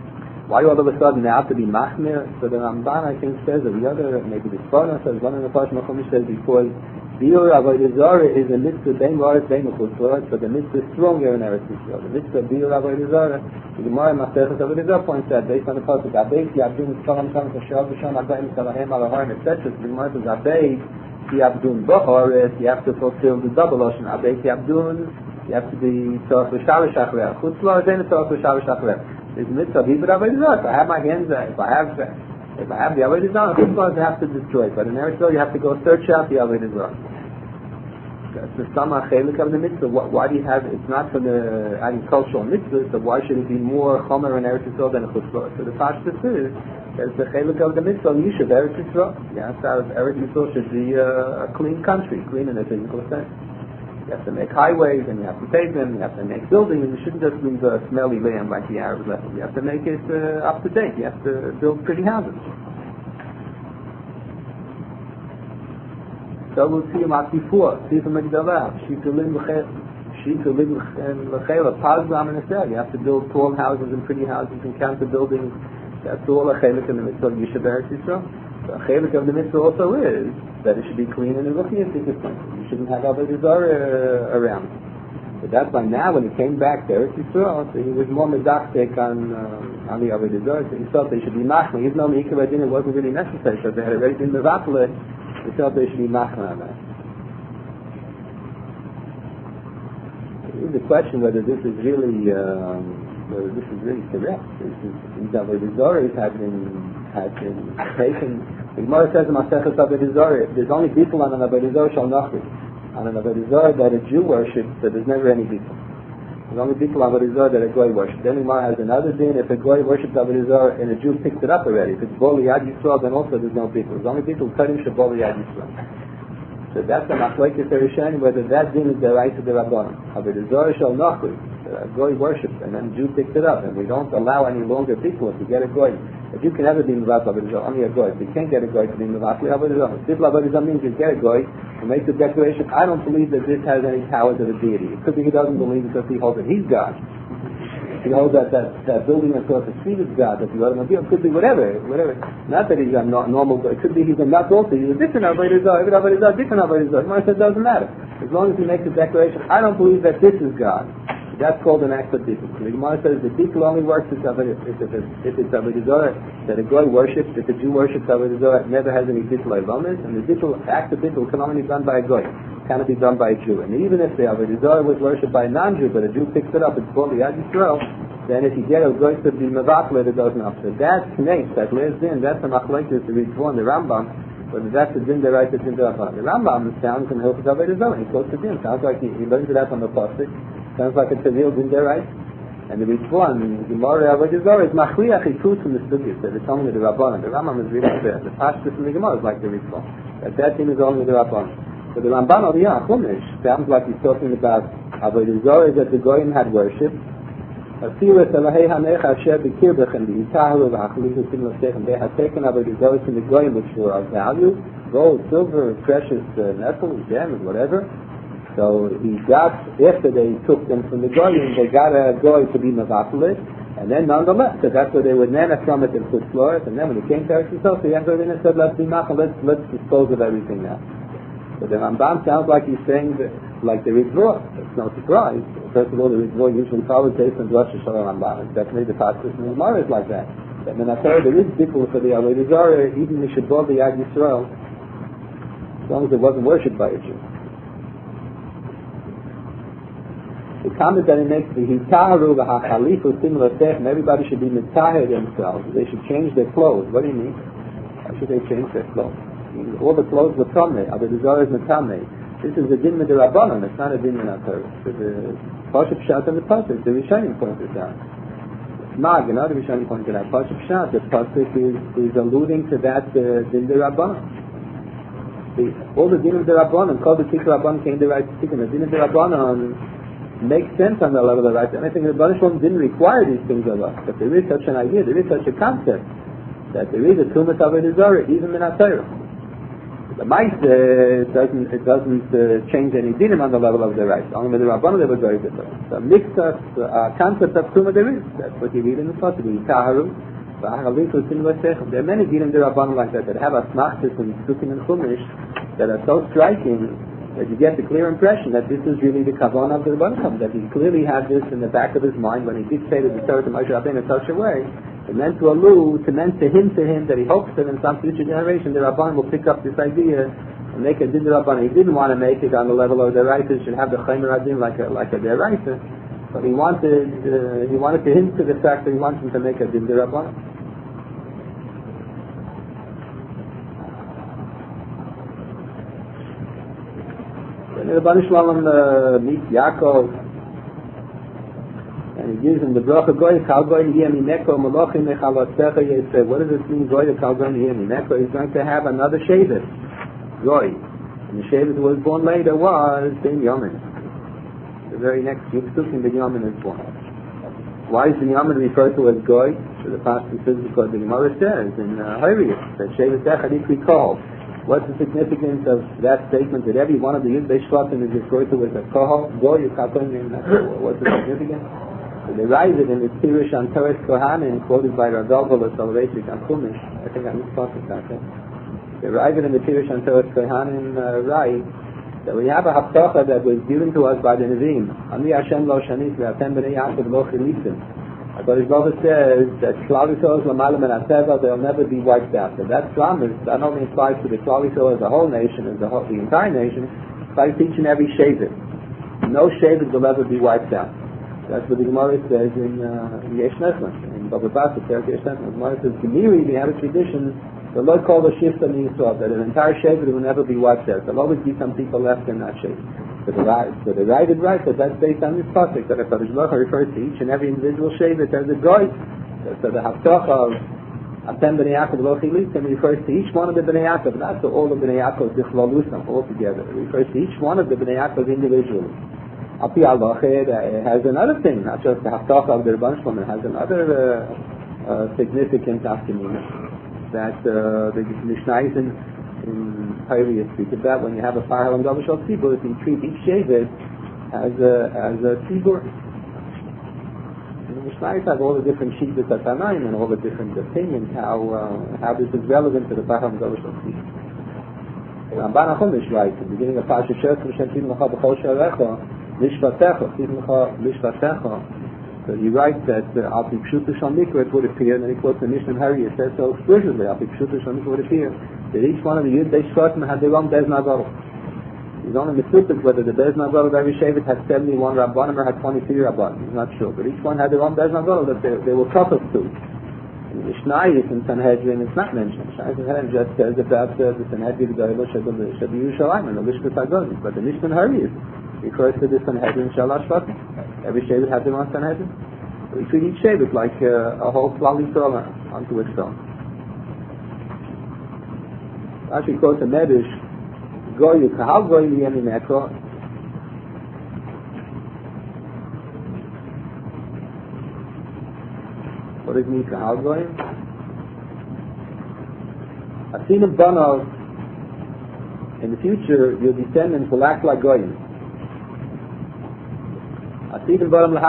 Why all of a sudden now to be machmir? So the Ramban, I think, says, or the other, maybe the Sforno says, one of the Pashma Chumash says, because Biur Avodah Zarah is a mitzvah bein Varetz bein Mechutz La'aretz, so the mitzvah is stronger in Eretz Yisrael. The mitzvah Biur Avodah Zarah, the Gemara Masechet Avodah Zarah points out, based on the pasuk, Abeis Yabdun Tzalam Tzalam Tashav V'Sham Abayim Tzalahem Alaharim, et cetera. So the Gemara says, Abeis Yabdun B'Horetz, you have to fulfill the double ocean. Abeis Yabdun, you have to be Tzarech L'Shalish Achrei. Chutz La'aretz ain't Tzarech L'Shalish Achrei. There's mitzvah Biur Avodah Zarah. If I have my hands, if I have, if I have the Avodah Zarah, Chutz La'aretz I have to destroy it. But in Eretz Yisrael you have to go search out the Avodah Zarah. It's the Samach Chelik of the mitzvah. Why do you have, it's not for the agricultural mitzvah, so why should it be more Chomer in Eretz Yisrael than a Chutz La'aretz? So the Pashtus is, there's the Chelik of the mitzvah, Yishuv Eretz Yisrael. Yeah, so Eretz Yisrael should be a, a clean country, clean in a physical sense. You have to make highways, and you have to pave them, you have to make buildings, and you shouldn't just leave a smelly land like the Arabs left. You have to make it uh, up to date. You have to build pretty houses. So we'll see him at before. See from Magdala. Shikulim Shikulim L'Chela. Pazram and Esel. You have to build tall houses and pretty houses and counter buildings. That's all a chelik in the mitzvah of Yishuv Eretz Yisrael. The chelik of the mitzvah also is that it should be clean and looking at this point. You shouldn't have Avodah Zarah around. But that's why now when he came back to Eretz Yisrael, so he was more medachtek on uh, on the Avodah Zarah. So he felt they should be machmir. Even though Meikar Adin it wasn't really necessary, so they had already been mevatel. They felt they should be machmir on that. It is a question whether this is really um, whether this is really correct. This is these Avodah Zarahs have been have been taken. The Gemara says in Masechet Avodah Zarah, there's only people on an Avodah Zarah shall nachri. On an Avodah Zarah that a Jew worships, so there's never any people. There's only people on Avodah Zarah that a Goy worships. Then the Gemara has another din, if a Goy worships Avodah Zarah and a Jew picks it up already. If it's Bol Yad Yisrael, then also there's no people. There's only people cutting Shabol Yad Yisrael. So that's the Machlokes Rishonim, whether that din is the right of the Rabbanim. Avodah Zarah shall nachri. A Goy worships, and then a Jew picks it up, and we don't allow any longer people to get a Goy. A Jew can never be Mevatel Avodah Zarah, only a Goy. If you can't get a Goy to be Mevatel Avodah Zarah, Sifla Avodah Zarah means you get a Goy, and make the declaration, I don't believe that this has any powers of a deity. It could be he doesn't believe because he holds that he's God. He holds that that, that building across the street is God, that the automobile, it could be whatever, whatever. Not that he's a no, normal Goy, it could be he's a not also, he's a different Avodah Zarah, every Avodah Zarah, different Avodah Zarah. It doesn't matter. As long as he makes the declaration, I don't believe that this is God. That's called an act of bittul. The Gemara says the bittul only works if it's Avodah Zarah that a Goy worships. If a Jew worships Avodah Zarah, it never has any bittul avonis, and the bittul act of bittul can only be done by a Goy. It cannot be done by a Jew. And even if the Avodah Zarah was worshipped by a non-Jew, but a Jew picks it up, it's called the Yad Yisrael. Then if you get a Goy to be mevatel, it doesn't have to. That connects, that lives in. That's the machlokes to read for in the Rambam. Whether that's the din the right, the din the Rambam. The Rambam sounds in Hilchos Avodah Zarah. He quotes the din. Sounds like he, he learns it out from the pasuk. Sounds like it's a real din there, right? And the Ritvan, the Gemara Avodah Zarah is machliach ikut from the studios. So it's only the Rabbanan. The Rambam is really fair. The Pashtus in the Gemara is like the Ritvan. That that din is only the Rabbanan. But the Ramban over here, Chumash, sounds like he's talking about Avodah Zarah that the Goyim had worshipped. They had taken Avodah Zarah from the Goyim which were of value, gold, silver, precious uh, metals, gems, whatever. So he got, after they took them from the Goyim, they got a Goy to be Mevatel, and then nonetheless, so that's where they would nana from it and put floors, and then when he came to Eretz Yisrael, so he entered in and said, let's be Machal, let's, let's dispose of everything now. So the Rambam sounds like he's saying, that, like the Ritva. It's no surprise. First of all, the Ritva usually follows based on Rosh Hashanah Rambam. It's definitely the Pashtus and the Gemara is like that. But when I tell you there is people for the Avodah Zarah, even if you should build the Yad Yisrael, as long as it wasn't worshipped by a Jew. The comment that he makes, the Hitaharu v'hachalifu similar and everybody should be mitahir themselves. They should change their clothes. What do you mean? Why should they change their clothes? All the clothes were tameh. Avodah Zarah is tameh. This is a din with the Rabbanon. It's not a din in our Torah. So the Pashup Pshat and the Pasuk, the Rishonim pointed out. Mag, another Rishonim pointed out. Pashup Pshat, the Pasuk is, is alluding to that uh, din the Rabbanon. The, all the din of the Rabbanon, called the Tikkur Rabbanon came the right to Tikkur. The din of the Rabbanon makes sense on the level of the right. And I think the Rebbeinu Shalom didn't require these things of us. But there is such an idea, there is such a concept, that there is a Tumas Avodah Zarah, even in our Torah. The Mice uh, doesn't it doesn't uh, change any dinim on the level of the right. Only with the Rabbanon they were very different. The mixed uh, concept of Tumah there is. That's what you read in the Pasuk. Taharu, There are many dinim derabbanan like that that have asmachtas and psukim and chumash that are so striking that you get the clear impression that this is really the kavanah of the Rebbeinu, that he clearly had this in the back of his mind when he dictated the Torah to Moshe Rabbeinu in such a way. It meant to allude, to meant to hint to him that he hopes that in some future generation the Rabban will pick up this idea and make a din Rabban. He didn't want to make it on the level of the Deraisa, should have the Chaymer Adin like a like a Deraisa, but he wanted uh, he wanted to hint to the fact that he wants him to make a din Rabban. And the Rebbeinu Shalom uh, meets Yaakov, and he gives him the bracha goy kal goy yemineko malachim mechalotzecha yiseh. What does it mean goy kal goy yemineko? He's going to have another shevet, goy. And the shevet who was born later was Binyamin. The very next few psukim Binyamin is born. Why is Binyamin referred to as goy? So the pastor says because the Gemara says in uh, Horius that shevet echad ikri kol. What's the significance of that statement that every one of the Yudbei Shvatim is referred to as a kohol? Goy kal goy yemineko. What's the significance? So they write it in the Pirush on Torah Kohanim, quoted by Radolvo L'Salvesik on Chumash. I think I'm misquoting that. They write it in the Pirush on Torah Kohanim, uh, right, that we have a haftacha that was given to us by the Nevi'im. Ani Hashem lo shanis ve'atem b'nei Yaakov lo chilisim. But his brother says that Klal Yisrael is l'malam and ateva, they'll never be wiped out. And that promise not only applies to the Klal Yisrael as a whole nation, as the, whole, the entire nation, it applies to each and every shevet. No shevet will ever be wiped out. That's what the Gemara says in uh, Yesh Nesman, in Baba Basra, Yesh Nesman. The Gemara says, Gemiri, we have a tradition, the Lord called a shifta Yisrael, that an entire shevet will never be wiped out. There'll always be some people left in that shevet. So the right, so the right is right, but that's based on this pasuk, that HaKadosh Baruch Hu refers to each and every individual shevet as a goy. So the haftacha of Atem b'nei Yaakov lo chilisim refers to each one of the b'nei Yaakov, not to all of b'nei Yaakov dichlolusam, all together. It refers to each one of the b'nei Yaakov individually. Api Allah has another thing, not just the haftacha of the Rebbeinu Shalom, it has another uh, uh, significant afternoon that uh, the Mishnah in, in Horius speak about when you have a fire on Davar Shal Tzibur, if you treat each shevet as a as a tzibur. The Mishnah have all the different sheets of Tanaim and all the different opinions how uh, how this is relevant to the fire on Davar Shal Tzibur. Ramban HaChumash writes at the beginning of Parashat Shoftim, L'Shem Tivim L'cha B'chol She'arecha. So he writes that Al Pi Pshuta Shal Mikra it would appear, and then he quotes the Mishnah Hari. It says so explicitly, Al Pi Pshuta Shal Mikra would appear that each one of the Yudbei Shvatim had their own Bez Nagadol. He's only mistaken whether the Bez Nagadol of every shevet had seventy-one Rabbanim or had twenty-three Rabbanim. He's not sure, but each one had their own Bez Nagadol that they, they were coupled to. In the Mishnah in Sanhedrin it's not mentioned. Sanhedrin just says about uh, the Sanhedrin G'dayla Shabu Yerushalayim and the Lishkas HaGodim, but the Mishnah Hari refers to the Sanhedrin Shalash Shvatim. Every shevet has their own Sanhedrin. So we treat each shevet like uh, a whole Klal Yisrael unto itself. Actually quotes a Medrash, Goyu Kahal Goyu Yemineko. What does it mean Kahal Goyu? Asinim Banov, in the future your descendants will act like Goyim. Just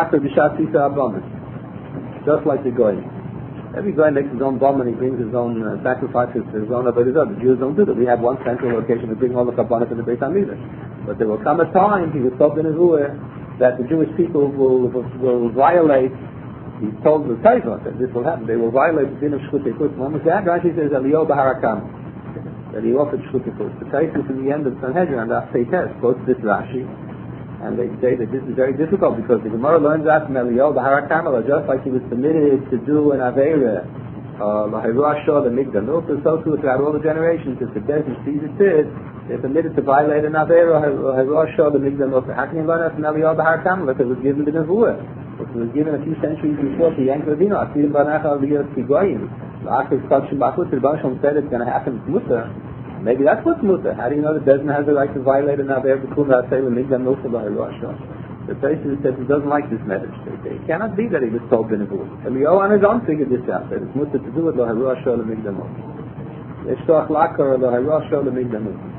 like the Goy. Every Goy makes his own bomb and he brings his own uh, sacrifices to his own avodah. The Jews don't do that. We have one central location to bring all the kabbalah to the Beit HaMikdash. But there will come a time, he was told in his Ruah, that the Jewish people will will, will violate, he's told the Taiva that this will happen, they will violate the din of Shchut Ekut. One was that, Rashi says, Eliyahu Baharakam, that he offered Shchut Ekut. The Taiva is in the end of Sanhedrin, and that's Peites, quotes this Rashi. And they say that this is very difficult because the Gemara learns that from Eliyahu Bahara Kamala, just like he was permitted to do an Aveira, Lahiru Ashor, the Migdal, also so too throughout all the generations, if the Bezin sees it did, they're permitted to violate an Aveira, Lahiru Ashor, the Migdal. How can you learn that from Eliyahu Bahara Kamala? If it was given to the Nevuah. If it was given a few centuries before to Yank Ravino, Asirim Banacha Aliyah Tigoyim, the Akhir Kodshim Bachut, the Banshom said it's going to happen to Mutter. Maybe that's what's mutter. How do you know that Bezin has the right to violate an Aver B'kum V'Asei L'Migdal Nusa B'Haruashah? The person says he doesn't like this message. They say it cannot be that he was told B'Nevuah. Eliyahu on his own figured this out, that it's mutter to do it L'Haruashah L'Migdal Nusa. Yeshtoach Lakar L'Haruashah L'Migdal Nusa.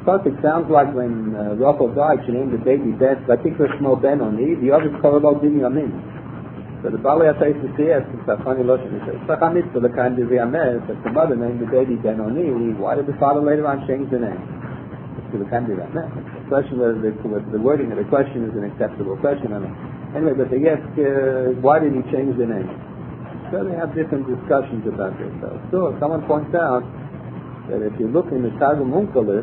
pasuk sounds like when uh, Rachel died, she named the baby Ben, Vatikra Shmo Ben Oni, the other Korabal Binyamin. So the Bali HaTais says, it's a funny lotion, he says, it's like a mitzvah, the kind of Yamer, that the mother named the baby Ben Oni, why did the father later on change the name? To the kind of Yamer. The question whether the, the wording of the question is an acceptable question or not. Anyway, but they ask, uh, why did he change the name? So they have different discussions about this. So, so someone points out that if you look in the Targum Onkelos,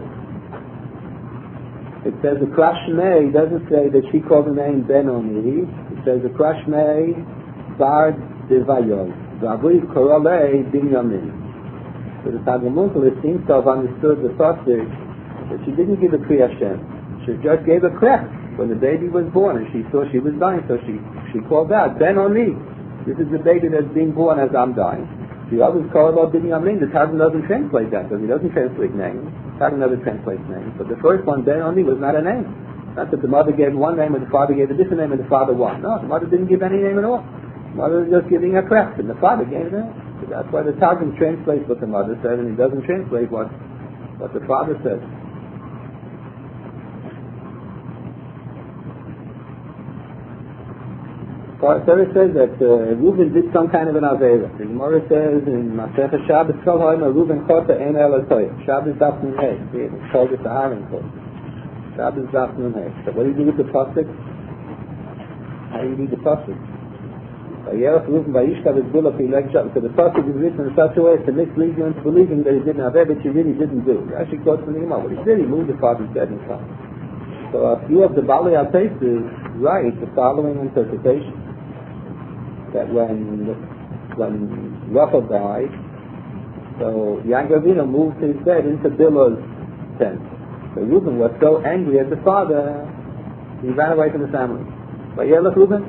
it says the Krashmei doesn't say that she called the name Ben Oni. It says the Krashmei Bard Devayoy. V'avui Korolei Binyamin. So the Targum Onkelos seems to have understood the pasuk that she didn't give a Kriya Hashem. She just gave a Krech when the baby was born, and she saw she was dying, so she she called out Ben Oni. This is the baby that's being born as I'm dying. The others call about Binyamin. The Targum doesn't translate that, because he doesn't translate names. The Targum never translates names. But the first one, Ben Oni, was not a name. Not that the mother gave one name and the father gave a different name and the father one. No, the mother didn't give any name at all. The mother was just giving a crest, and the father gave it. So that's why the Targum translates what the mother said, and he doesn't translate what what the father said. Sarah says that uh, Reuben did some kind of an Aveira. The Gemara says in Masechah Shabbos, Kol Ha'ima Reuben Chota Ein El Atoya. Shabbos Daf Nun Hey. It's called the Saharan Code. Shabbos Daf Nun Hey. So what do you do with the pasuk? How do you read the pasuk? Vayelach Reuben Vayishka V'Zbula Pileg Shabbos. So the pasuk is written in such a way to mislead you into believing that he didn't have it, but he really didn't do. He actually quotes from the Gemara. What he did, he moved the father's dead and son. So a few of the Bali HaTais write the following interpretation. That when when Rachel died, so Yaakov Avinu moved his bed into Bilhah's tent. So Reuben was so angry at the father, he ran away from the family. But yeah, look, Reuben,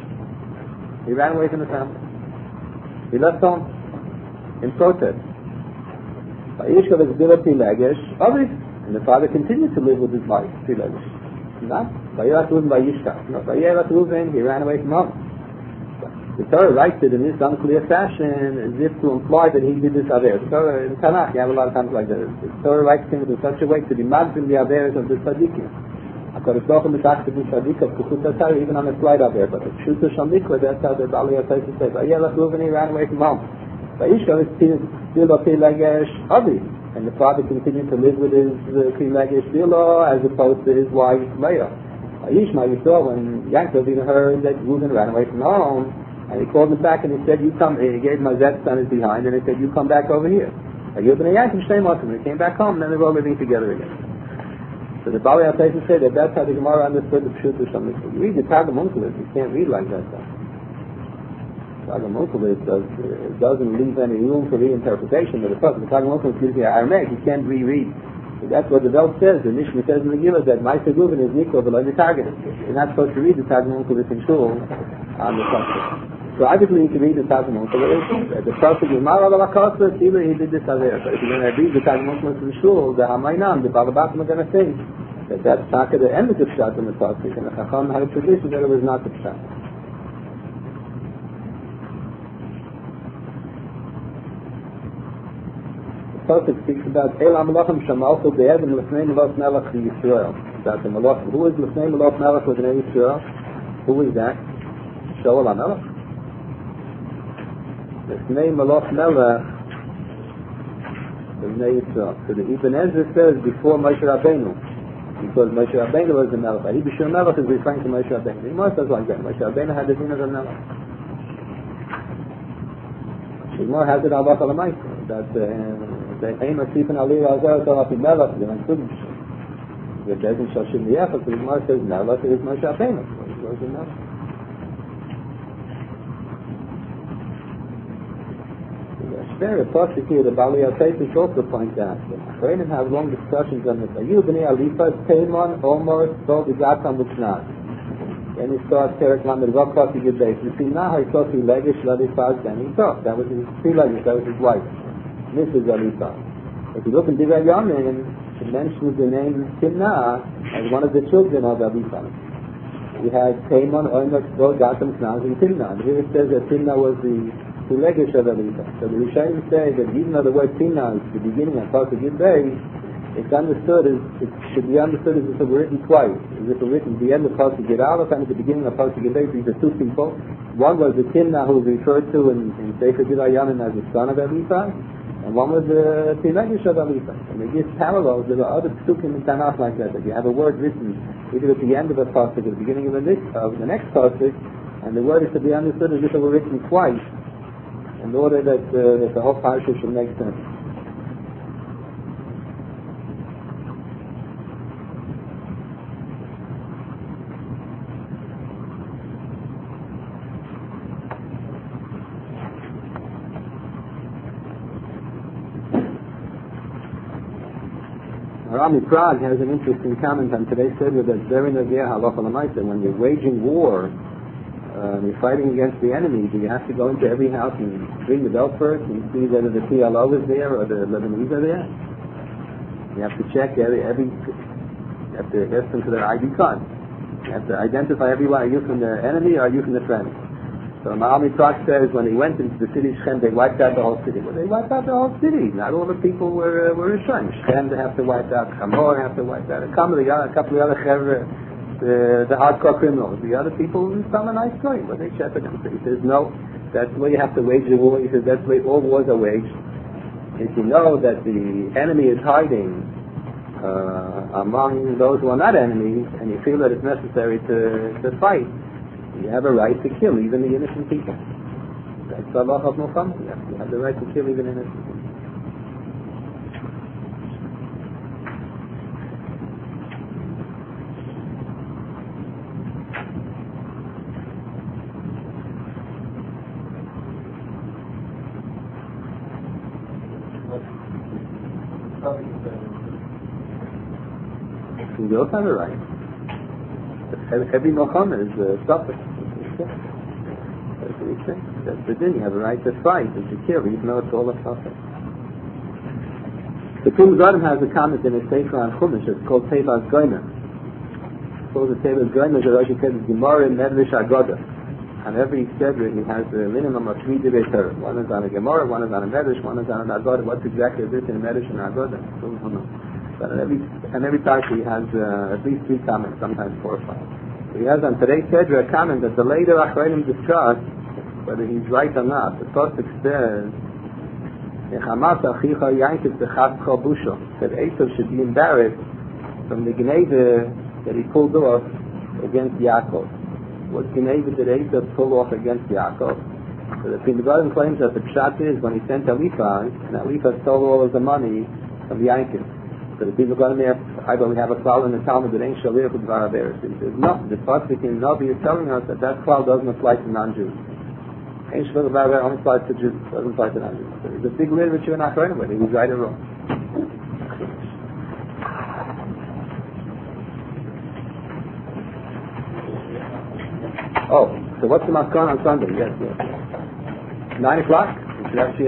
he ran away from the family. He left home in protest. Vayishkav is Bilhah Pilegesh, and the father continued to live with his wife, Pilegesh. Not Vayelach Reuben Vayishkav. No, Vayelach Reuben, he ran away from home. The Torah writes it in this unclear fashion as if to imply that he did this Aver. The Torah, in Tanakh, you have a lot of times like that. The Torah writes things in such a way to be magzim the Averes of the Tzadikim. HaKadosh Baruch Hu mitach to be Tzadik of Kufut HaTorah, even on a slight Aver. But the Pshuta Shal Mikveh, that's how the Bali HaTais says, Vayelach Reuven, he ran away from home. Vayishkav is Bilhah Pilegesh Avi. And the father continued to live with his Pilegesh Bilhah as opposed to his wife Leah. Yishma, you saw when Yaakov even heard that Reuven ran away from home, and he called him back and he said, you come, he gave him a Zet son is behind, and he said, you come back over here. And Yud ben Yaakov Shnei Motim, he came back home, and then they were all living together again. So the Bali HaTais say that that's how the Gemara understood the Pshuta Shal Mikveh. You read the Targum Onkelos, you can't read like that though. Targum Onkelos does, uh, doesn't leave any room for reinterpretation, but the Targum Onkelos gives you Aramaic, you can't reread. So that's what the Welt says, the Mishnah says in the Gila that Ma'aseh Reuven is Nikol below the target. You're not supposed to read the Targum Onkelos in Shul on the pasuk. So obviously you can read the Targum Onkelos. The pasuk is Ma'al Alakasa, either he did this Aver. But if you're going to read the Targum Onkelos in Shul, the Hamaynam, the Balabatim are going to say that that's not the end of the Pshat in the pasuk, and the Chacham had a tradition that it was not the Pshat. The pasuk speaks about El HaMelachim Shamalchu Be'edim L'fnei Melach Melech Yisrael. About the Melachim. Who is L'fnei Melach Melech L'fnei Yisrael? Who is that? Shaul HaMelech. L'fnei Melach Melech L'fnei Yisrael. So the Ibn Ezra says before Moshe Rabbeinu, because Moshe Rabbeinu was the Melech. He B'Shur Melech is referring to Moshe Rabbeinu. He must have like that. Moshe Rabbeinu had the din of the Melech. Shemor has it Alach Alamaisa that the aim of Sifan Ali Razar Torah Melech the Mansubish. The Jezin Shashim Yefah. So the Gemara says Melech is Moshe Rabbeinu. He was the Melech. Very pasuk here, the Bali HaTais also points out that Kohanim have long discussions on this. Ayu b'nei Alifas, Teimon, Omer, Tov, Izatam, Luchnaz. Then he starts Terek Lamed Vav Pasuk Yudbeis. You see now how he thought he legish Ladifaz, then he thought that was his three legish, that was his wife, Missus Alifaz. If you look in Divrei Yamin, it mentions the name Timnah as one of the children of Alifaz. We had Teimon, Omer, Tov, Izatam, Luchnaz, and Timnah. And here it says that Timnah was the to legish of Alita. So the Rishonim say that even though the word Tina is the beginning of Pasuk Yudbeis, it's understood as, it should be understood as if it were written twice. As if it were written at the end of Pasuk Gid Aleph and at the beginning of Pasuk Gid Beis. These are two people. One was the Timnah who was referred to in, in Sefer Gidai Yamin as the son of Elifaz, and one was the Tilegish of Elifaz. And they give parallels. There are other psukim in Tanakh like that. That you have a word written either at the end of a Pasuk or at the beginning of the next, of the next Pasuk, and the word is to be understood as if it were written twice, in order that, uh, that the whole parsha should make sense. Rami Prague has an interesting comment on today's Seder that's very nageh halacha l'maaseh. When you're waging war, uh, you're fighting against the enemy, do you have to go into every house and ring the bell first and see whether the P L O is there or the Lebanese are there? You have to check every, every you have to ask them for their I D card. You have to identify everyone. Are you from the enemy or are you from the friend? So Rami Prague says when he went into the city Shechem, they wiped out the whole city. Well, they wiped out the whole city. Not all the people were uh, were in Shechem. Shechem they have to wipe out. Hamor have to wipe out. A couple of the other, a couple of the other chevre, the, the hardcore criminals. The other people some a nice story, but they shepherd them. So he says no. That's the way you have to wage a war. He says that's the way all wars are waged. If you know that the enemy is hiding uh, among those who are not enemies, and you feel that it's necessary to to fight, you have a right to kill even the innocent people. That's the law of Muhammad. You have the right to kill even innocent people. You don't have a right. Every Muhammad is a prophet. That's what he's saying. That's the din. You have a right to fight and to kill, even though it's all a prophet. The Kum Zadim has a comment in his Sefer on Chumash. It's called Tevas Goyner. It's called the Tevas Goyner. The Rosh says Gemara Medrash Agoda. On every Sedra he has a minimum of three Divrei Torah. One is on a Gemara, one is on a Medrash, one is on an Agoda. What's exactly this in a Medrash and Agoda? But on every and every parsha he has uh, at least three comments, sometimes four or five. So he has on today's Sedra a comment that the later Achronim discuss whether he's right or not. The Tosik says that Esav should be embarrassed from the Gneva that he pulled off against Yaakov. What Gneva did Esav pull off against Yaakov? So the Pingadim claims that the pshat is when he sent Eliphaz, and Eliphaz stole all of the money from Yaakov. So the people got in there, I believe we have a cloud in the Talmud that ain't shalir with Varaberis. He says, no, the Pasuk in Navi is telling us that that cloud doesn't apply to non-Jews. Ain't shalir with Varaberis only applies to Jews, doesn't apply to non-Jews. So there's a big literature in Achronim whether he was right or wrong. Oh, so what's the Maskon on Sunday? Yes, yes. Nine o'clock? We should actually